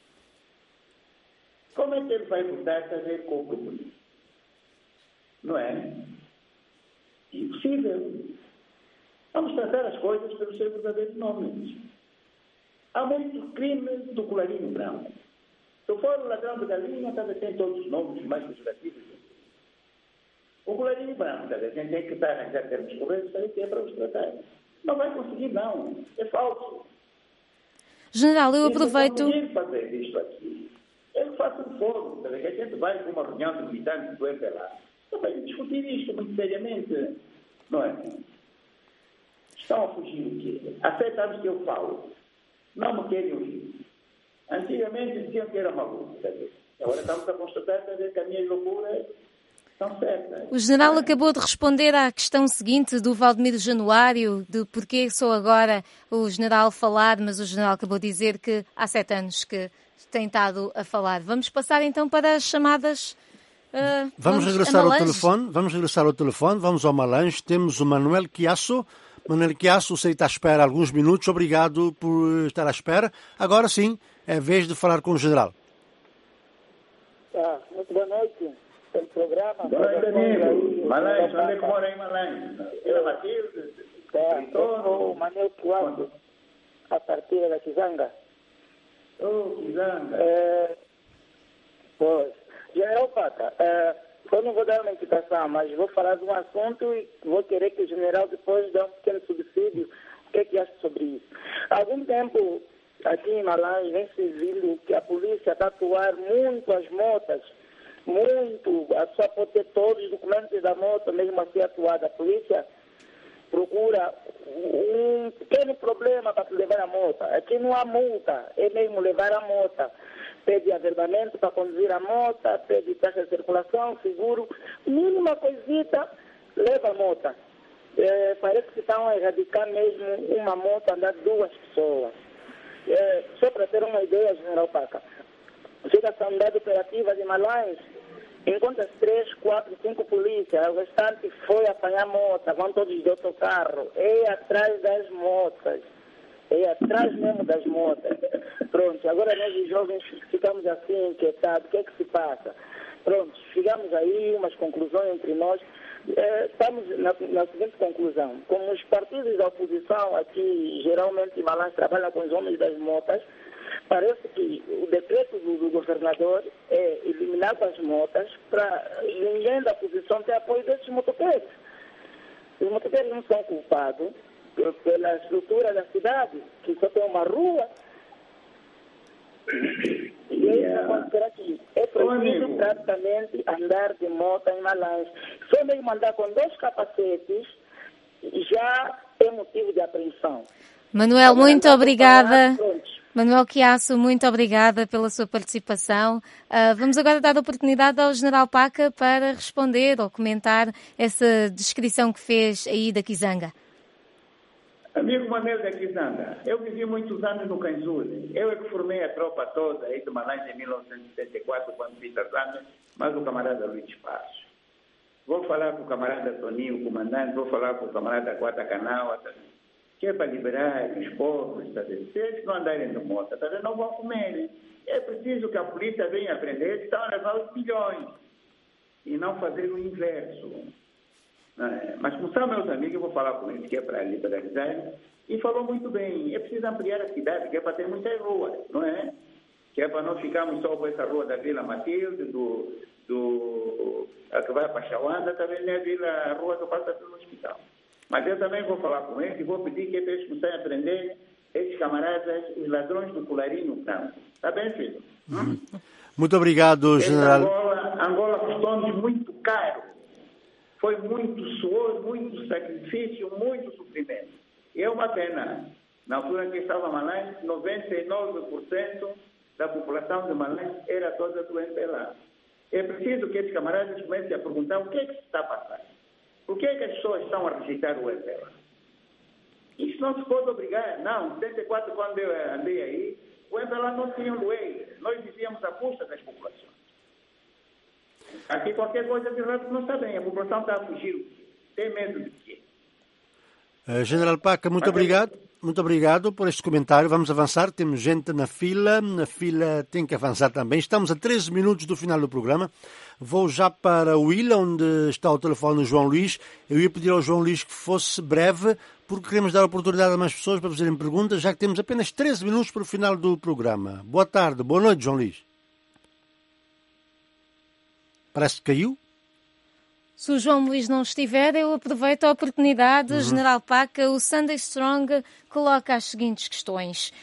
Como é que ele vai votar, sabe, com o corrupto? Não é? Impossível. Vamos tratar as coisas pelos seus verdadeiros nomes. Há muito crime do colarinho branco. Se for o ladrão de galinha, talvez tem todos os nomes mais legislativos. O colarinho branco, talvez a gente tem que estar arranjar termos corretos, sabe, que é para os tratar. Não vai conseguir, não. É falso. General, eu aproveito... Ele fazer isto aqui. Ele faz um fórum, sabe, que a gente vai para uma reunião de militantes do MPLA. Vai discutir isto muito seriamente. Não é? Estão a fugir do quê? Há 7 anos que eu falo. Não me querem ouvir. Antigamente diziam que era maluco. Agora estamos a constatar que as minhas loucuras são certas. O general acabou de responder à questão seguinte do Valdemiro Januário, de porquê só agora o general falar, mas o general acabou de dizer que há 7 anos que tem estado a falar. Vamos passar então para as chamadas... Vamos regressar ao telefone, vamos ao Malange. Temos o Manuel Chiasso. Manuel Chiasso, você está à espera há alguns minutos. Obrigado por estar à espera. Agora sim, é vez de falar com o general. Muito boa noite. Tem programa. Boa noite, amigo. Malange, onde é que mora aí, Malange? Vila Matilde? O Manuel Chiasso, a partir da Kizanga. Kizanga. Pois. General Paca, eu não vou dar uma indicação, mas vou falar de um assunto e vou querer que o general depois dê um pequeno subsídio. O que é que acha sobre isso? Há algum tempo, aqui em Malange, vem-se vindo que a polícia está a atuar muito as motas, muito, a só pode ter todos os documentos da moto, mesmo assim atuada. A polícia procura um pequeno problema para levar a moto. Aqui não há multa, é mesmo levar a moto. Pede averbamento para conduzir a moto, pede taxa de circulação, seguro, mínima coisita, leva a moto. Parece que estão a erradicar mesmo uma moto andar 2 pessoas. Só para ter uma ideia, General Paca, chega a unidade operativa de Malange, encontra 3, 4, 5 polícias, o restante foi apanhar moto, vão todos de autocarro, atrás das motas. Atrás mesmo das motas. Pronto, agora nós os jovens ficamos assim inquietados, o que é que se passa? Pronto, chegamos aí, umas conclusões entre nós. Estamos na seguinte conclusão. Como os partidos da oposição aqui, geralmente em Malange, trabalham com os homens das motas, parece que o decreto do governador é eliminar as motas para ninguém da oposição ter apoio desses motoqueiros. Os motoqueiros não são culpados. pela estrutura da cidade, que só tem uma rua. E é isso que acontece aqui. É preciso praticamente andar de moto em Malães. Só mesmo andar com 2 capacetes já é motivo de apreensão. Manuel, muito obrigada. Manuel Chiasso, muito obrigada pela sua participação. Vamos agora dar a oportunidade ao General Paca para responder ou comentar essa descrição que fez aí da Kizanga. Amigo Manuel da Kizanga, eu vivi muitos anos no Canjure. Eu é que formei a tropa toda aí de Malães em 1974, quando fiz as armas, mas o camarada Luís Passos. Vou falar com o camarada Toninho, o comandante, vou falar com o camarada Guata Canal, que é para liberar os povos, tá vendo? Se eles não andarem de moto, tá vendo? Não vão comer. É preciso que a polícia venha aprender que estão a levar os milhões e não fazer o inverso. Mas como são meus amigos, eu vou falar com eles que é para liberalizar, e falou muito bem, é preciso ampliar a cidade, que é para ter muitas ruas, não é? Que é para não ficarmos só com essa rua da Vila Matilde, a que vai para Chauanda, também é a rua que passa pelo hospital. Mas eu também vou falar com eles e vou pedir que eles comecem a aprender esses camaradas, os ladrões do colarinho branco. Está bem, filho? Muito obrigado, General. Angola custou-nos muito caro. Foi muito suor, muito sacrifício, muito sofrimento. E é uma pena. Na altura que estava Malães, 99% da população de Malães era toda do MPLA. É preciso que esses camaradas comecem a perguntar o que é que se está a passar. Por que é que as pessoas estão a rejeitar o MPLA? Isso não se pode obrigar. Não, em 74, quando eu andei aí, o MPLA não tinha lei. Nós vivíamos à custa das populações. Aqui qualquer coisa de errado não está bem. A população está a fugir. Tem medo de quê? General Paca, muito obrigado. Muito obrigado por este comentário. Vamos avançar. Temos gente na fila. A fila tem que avançar também. Estamos a 13 minutos do final do programa. Vou já para o Ilha, onde está o telefone do João Luís. Eu ia pedir ao João Luís que fosse breve, porque queremos dar oportunidade a mais pessoas para fazerem perguntas, já que temos apenas 13 minutos para o final do programa. Boa tarde. Boa noite, João Luís. Parece que caiu. Se o João Luís não estiver, eu aproveito a oportunidade. General Paca, o Sunday Strong coloca as seguintes questões.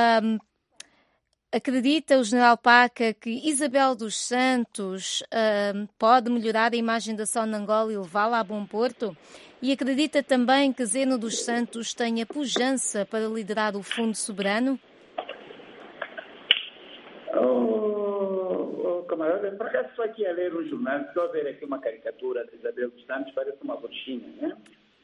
Acredita o General Paca que Isabel dos Santos pode melhorar a imagem da Ação de Angola e levá-la a bom porto? E acredita também que Zeno dos Santos tenha pujança para liderar o Fundo Soberano? Camarada, por acaso estou aqui a ler um jornal, estou a ver aqui uma caricatura de Isabel dos Santos, parece uma bruxinha, né?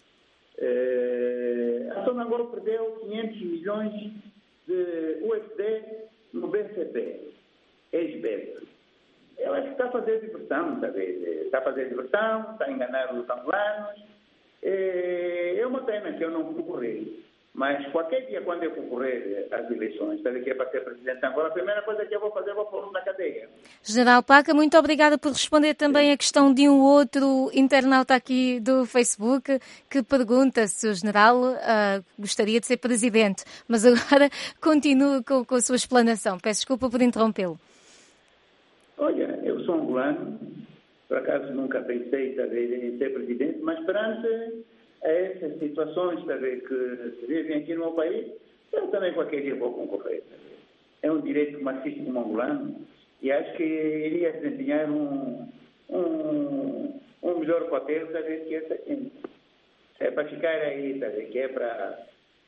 A Ação de Angola perdeu 500 milhões de USD no BCP, ex-BEP. Eu acho que está a fazer diversão, sabe? Está a fazer diversão, está a enganar os angolanos. É uma pena que eu não concorri. Mas qualquer dia, quando eu concorrer às eleições, sabe que é para ser presidente de Angola, a primeira coisa que eu vou fazer é pôr-me na cadeia. General Paca, muito obrigada por responder também a questão de um outro internauta aqui do Facebook que pergunta se o general gostaria de ser presidente. Mas agora continue com a sua explanação. Peço desculpa por interrompê-lo. Olha, eu sou angolano, por acaso nunca pensei em ser presidente, mas perante a essas situações que se vivem aqui no meu país, eu também qualquer dia vou concorrer. É um direito que me assiste como angolano e acho que iria desempenhar um melhor papel, sabe, que essa aqui. É para ficar aí, sabe, que é para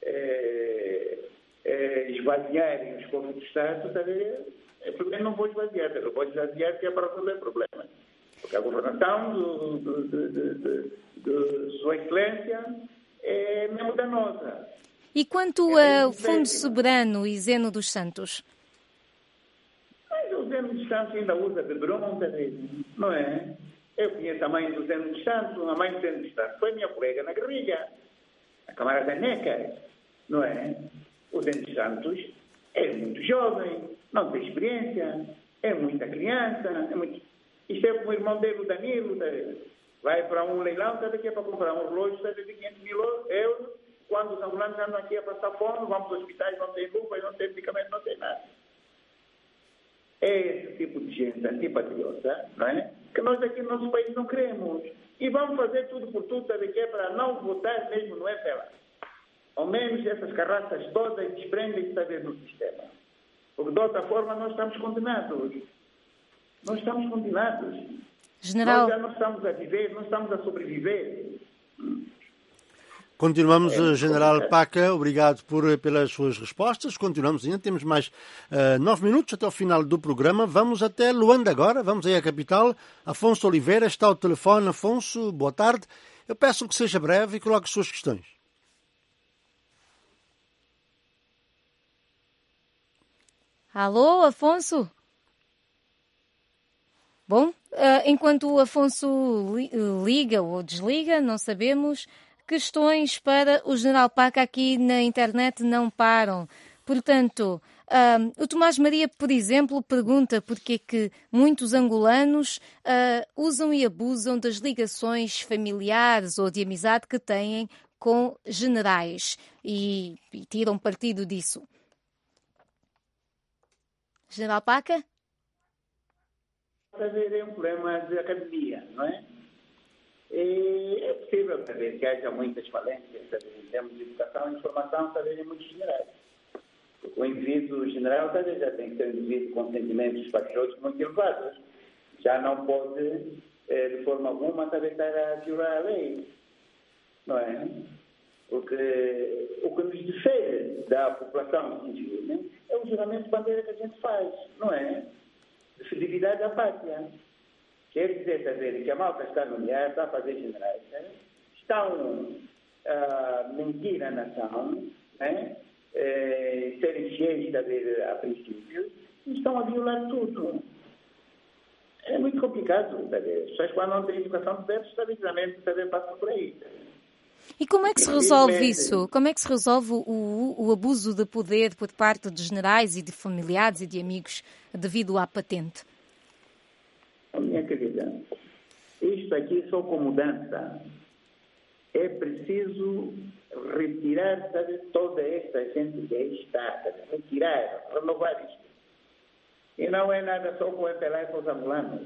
esvaziarem os cofres do Estado, sabe, eu não vou esvaziar, eu vou esvaziar que é para resolver problemas. Porque a governação de Sua Excelência é mesmo danosa. E quanto ao Fundo Soberano e Zeno dos Santos? Mas o Zeno dos Santos ainda usa de bronca, não é? Eu conheço a mãe do Zeno dos Santos, a mãe do Zeno dos Santos foi minha colega na guerrilha, a camarada Neca, não é? O Zeno dos Santos é muito jovem, não tem experiência, é muita criança, é muito... Isto é como o irmão dele, o Danilo, vai para um leilão, sabe que é para comprar um relógio, sabe, de 500 mil euros, quando os angolanos andam aqui a passar fome, vamos aos hospitais, não tem luvas, não tem medicamento, não tem nada. É esse tipo de gente antipatriota, não é? Que nós aqui no nosso país não queremos. E vamos fazer tudo por tudo, sabe que é para não votar mesmo no MPLA. ao menos essas carraças todas desprendem-se do sistema. Porque de outra forma nós estamos condenados. General... Nós já não estamos a viver, não estamos a sobreviver. Continuamos, General Paca, obrigado pelas suas respostas. Continuamos ainda, temos mais 9 minutos até o final do programa. Vamos até Luanda agora, vamos aí à capital. Afonso Oliveira está ao telefone. Afonso, boa tarde. Eu peço que seja breve e coloque as suas questões. Alô, Afonso? Bom, enquanto o Afonso liga ou desliga, não sabemos, questões para o General Paca aqui na internet não param. Portanto, o Tomás Maria, por exemplo, pergunta porque é que muitos angolanos usam e abusam das ligações familiares ou de amizade que têm com generais e tiram partido disso. General Paca? É um problema de academia, não é? É possível saber que haja muitas falências em termos de educação e informação em muitos generais. O indivíduo general já tem que ter um indivíduo com sentimentos patrióticos muito elevados. Já não pode, de forma alguma, estar a violar a lei. Não é? Porque o que nos difere da população civil, né, é o juramento de bandeira que a gente faz, não é? De fidelidade à pátria. Quer dizer, que a malta está nomeada, está a fazer generais, né? Estão a mentir à nação, né? Serem fiéis a princípios, e estão a violar tudo. É muito complicado, sabe? As pessoas quando não têm educação de berço, justamente passam por aí. E como é que se resolve isso? Como é que se resolve o abuso de poder por parte de generais e de familiares e de amigos devido à patente? Minha querida, isto aqui só com mudança. É preciso retirar, toda esta gente que aí está, retirar, renovar isto. E não é nada só com apelar para os angolanos.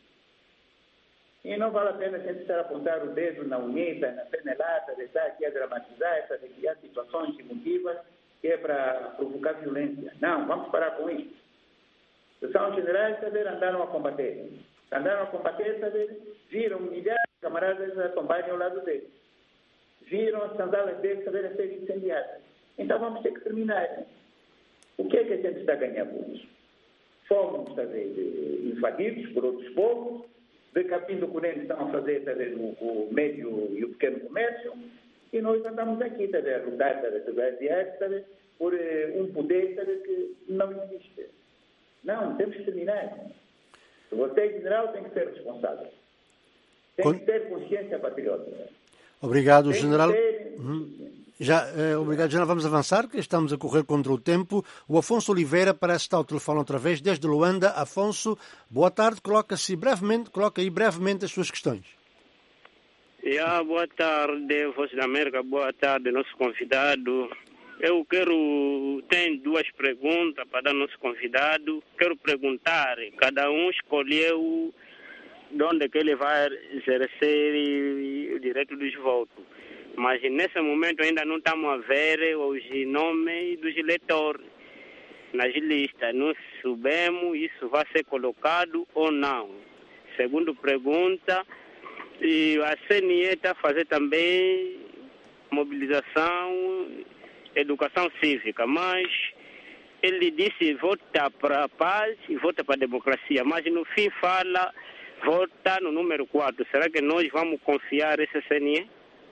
E não vale a pena a gente estar a apontar o dedo na unheta, na penelada, de estar aqui a dramatizar, de criar situações emotivas que é para provocar violência. Não, vamos parar com isso. São generais, andaram a combater. Andaram a combater, viram milhares de camaradas a tombarem ao lado deles. Viram as sandálias deles a serem incendiadas. Então vamos ter que terminar. O que é que a gente está a ganhar por isso? Fomos, invadidos por outros povos, de capim do Corém estão a fazer o médio e o pequeno comércio, e nós andamos aqui a lutar por um poder que não existe. Não, temos que terminar. Você, general, tem que ser responsável. Tem que ter consciência patriótica. Obrigado, general. Obrigado, general. Vamos avançar, que estamos a correr contra o tempo. O Afonso Oliveira parece estar ao telefone outra vez, desde Luanda. Afonso, boa tarde. Coloca aí brevemente as suas questões. Boa tarde, Voz da América. Boa tarde, nosso convidado. Eu tenho duas perguntas para dar ao nosso convidado. Quero perguntar, cada um escolheu de onde que ele vai exercer o direito dos votos. Mas nesse momento ainda não estamos a ver os nomes dos eleitores nas listas. Não sabemos se isso vai ser colocado ou não. Segunda pergunta, a CNE está a fazer também mobilização, educação cívica, mas ele disse vota para a paz e vota para a democracia, mas no fim fala vota no número 4. Será que nós vamos confiar nesse CNE?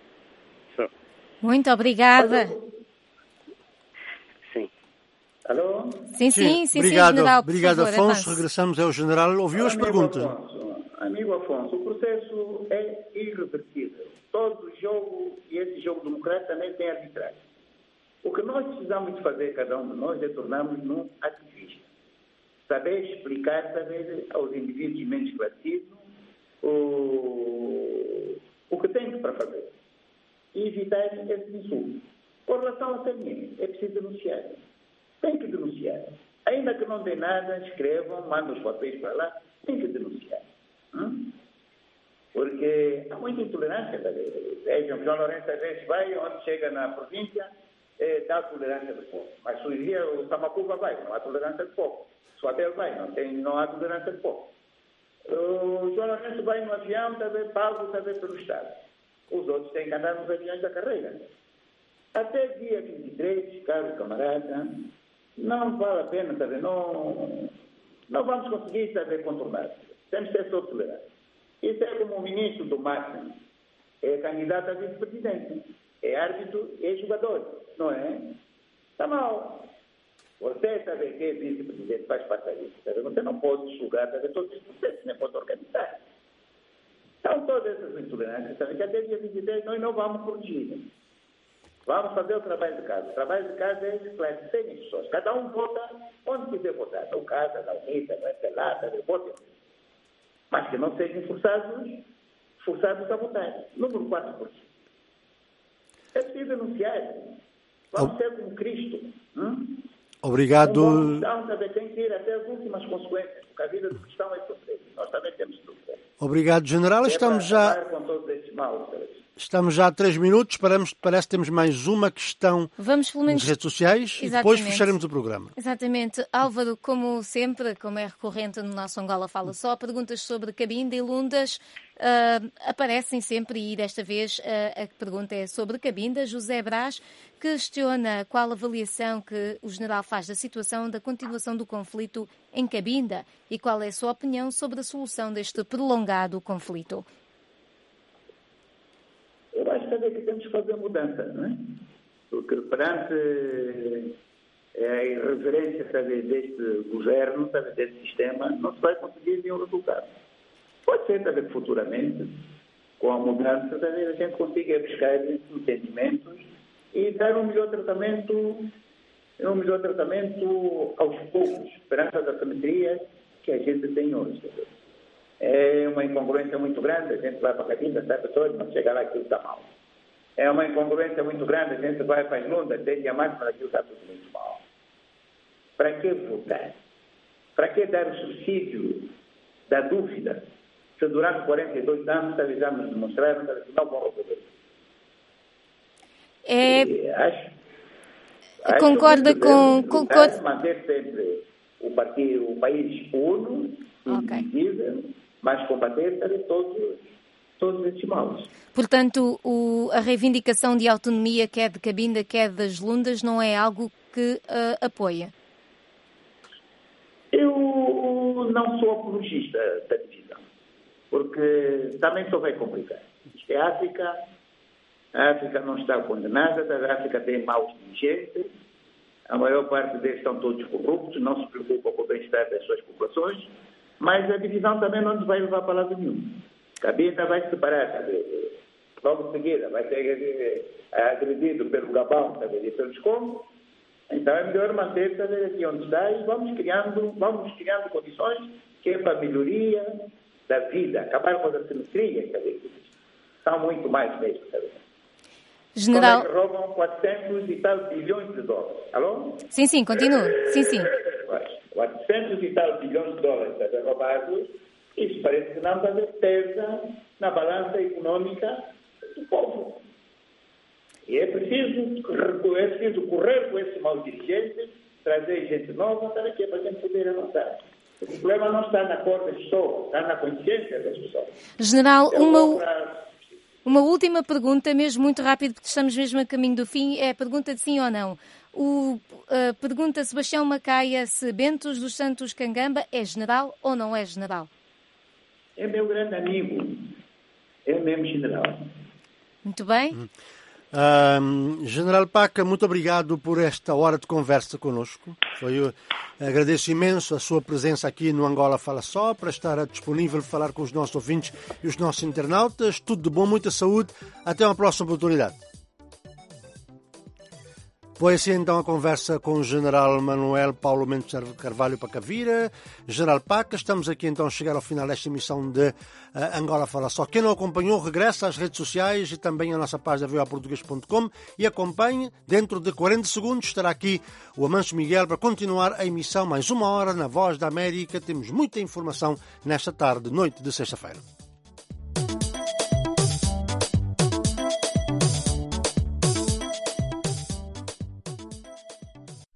Muito obrigada. Sim. Alô? Sim, obrigado, general. Obrigado, favor, Afonso. avance. Regressamos ao general. Ouviu as perguntas? Amigo Afonso, o processo é irreversível. Todo jogo, e esse jogo democrático também tem arbitragem. O que nós precisamos de fazer, cada um de nós, é tornarmos num ativista. Saber explicar, aos indivíduos menos esclarecidos o que tem para fazer. E evitar esse insulto. Com relação à CNE, é preciso denunciar. Tem que denunciar. Ainda que não dê nada, escrevam, mandem os papéis para lá, tem que denunciar. Porque há muita intolerância. Vejam, João Lourenço às vezes vai, onde chega na província, dá tolerância de fogo. Mas se o Tamacuva vai, não há tolerância de fogo. Se o Abel vai, não há tolerância de fogo. O João Lourenço vai no avião, também pago também pelo Estado. Os outros têm que andar nos aviões da carreira. Até dia 23, caro camarada, não vale a pena, também não vamos conseguir saber contornar. Temos que ser só tolerantes. Isso é como o ministro do Máximo, é candidato a vice-presidente, é árbitro e é jogador, não é? Está mal. Você sabe que é vice-presidente, faz parte disso. Você não pode julgar todos os processos, nem pode organizar. Então, todas essas intolerâncias, sabe que até dia 23 nós não vamos corrigir. Vamos fazer o trabalho de casa. O trabalho de casa é esclarecer as pessoas. Cada um vota onde quiser votar. Na casa, na unida, na pelada, na voto. Mas que não sejam forçados a votar. Número 4%. É preciso denunciar. Vamos ser como Cristo. Obrigado. Então, também tem que ir até as últimas consequências, porque a vida do cristão é sofrer. Nós também temos tudo. Obrigado, General. Estamos já a 3 minutos. Parece que temos mais uma questão nas redes sociais e depois fecharemos o programa. Exatamente. Álvaro, como sempre, como é recorrente no nosso Angola Fala Só, perguntas sobre Cabinda e Lundas aparecem sempre e desta vez a pergunta é sobre Cabinda. José Brás questiona qual a avaliação que o general faz da situação da continuação do conflito em Cabinda e qual é a sua opinião sobre a solução deste prolongado conflito. Eu acho que temos que fazer mudança, não é? Porque perante a irreverência deste governo, deste sistema, não se vai conseguir nenhum resultado. Pode ser que futuramente, com a mudança, a gente consiga buscar entendimentos e dar um melhor tratamento aos poucos, perante as assimetrias que a gente tem hoje. É uma incongruência muito grande, a gente vai para a Cabinda, sabe todo, mas chega lá aquilo está mal. É uma incongruência muito grande, a gente vai para a Inunda, tem a máxima daquilo está tudo muito mal. Para que votar? Para que dar o subsídio da dúvida? Se durante 42 anos já nos demonstraram que não vão resolver. Concorda com... Manter sempre o país uno, indivíduo, mas combater todos esses males. Portanto, a reivindicação de autonomia, quer de Cabinda, quer das Lundas, não é algo que apoia? Eu não sou apologista da divisão, porque também só vai complicar. Isto é África, a África não está condenada, a África tem maus dirigentes, a maior parte deles estão todos corruptos, não se preocupam com o bem-estar das suas populações, mas a divisão também não nos vai levar para lado nenhum. Cabinda vai se separar, logo em seguida vai ser agredido pelo Gabão, e pelos Congos. Então é melhor manter aqui onde está e vamos criando condições que é para a melhoria da vida, acabar com as assimetrias, são muito mais mesmo. General... Como é que roubam 400 e tal bilhões de dólares? Alô? Sim, continua. Sim. 400 e tal bilhões de dólares roubados, isso parece que não pesa na balança econômica do povo. E é preciso correr com esses maus dirigentes, trazer gente nova, para que a gente poder avançar. O problema não está na cor das pessoas, está na consciência das pessoas. General, uma última pergunta, mesmo muito rápido, porque estamos mesmo a caminho do fim, é a pergunta de sim ou não. Pergunta Sebastião Macaia se Bentos dos Santos Cangamba é general ou não é general? É meu grande amigo, é mesmo general. Muito bem. General Paca, muito obrigado por esta hora de conversa connosco. Agradeço imenso a sua presença aqui no Angola Fala Só, para estar disponível para falar com os nossos ouvintes e os nossos internautas. Tudo de bom, muita saúde. Até uma próxima oportunidade. Foi assim então a conversa com o General Manuel Paulo Mendes Carvalho Pacavira. General Paca, estamos aqui então a chegar ao final desta emissão de Angola Fala Só. Quem não acompanhou, regressa às redes sociais e também à nossa página voaportugues.com e acompanhe. Dentro de 40 segundos estará aqui o Amancio Miguel para continuar a emissão mais uma hora na Voz da América. Temos muita informação nesta tarde, noite de sexta-feira.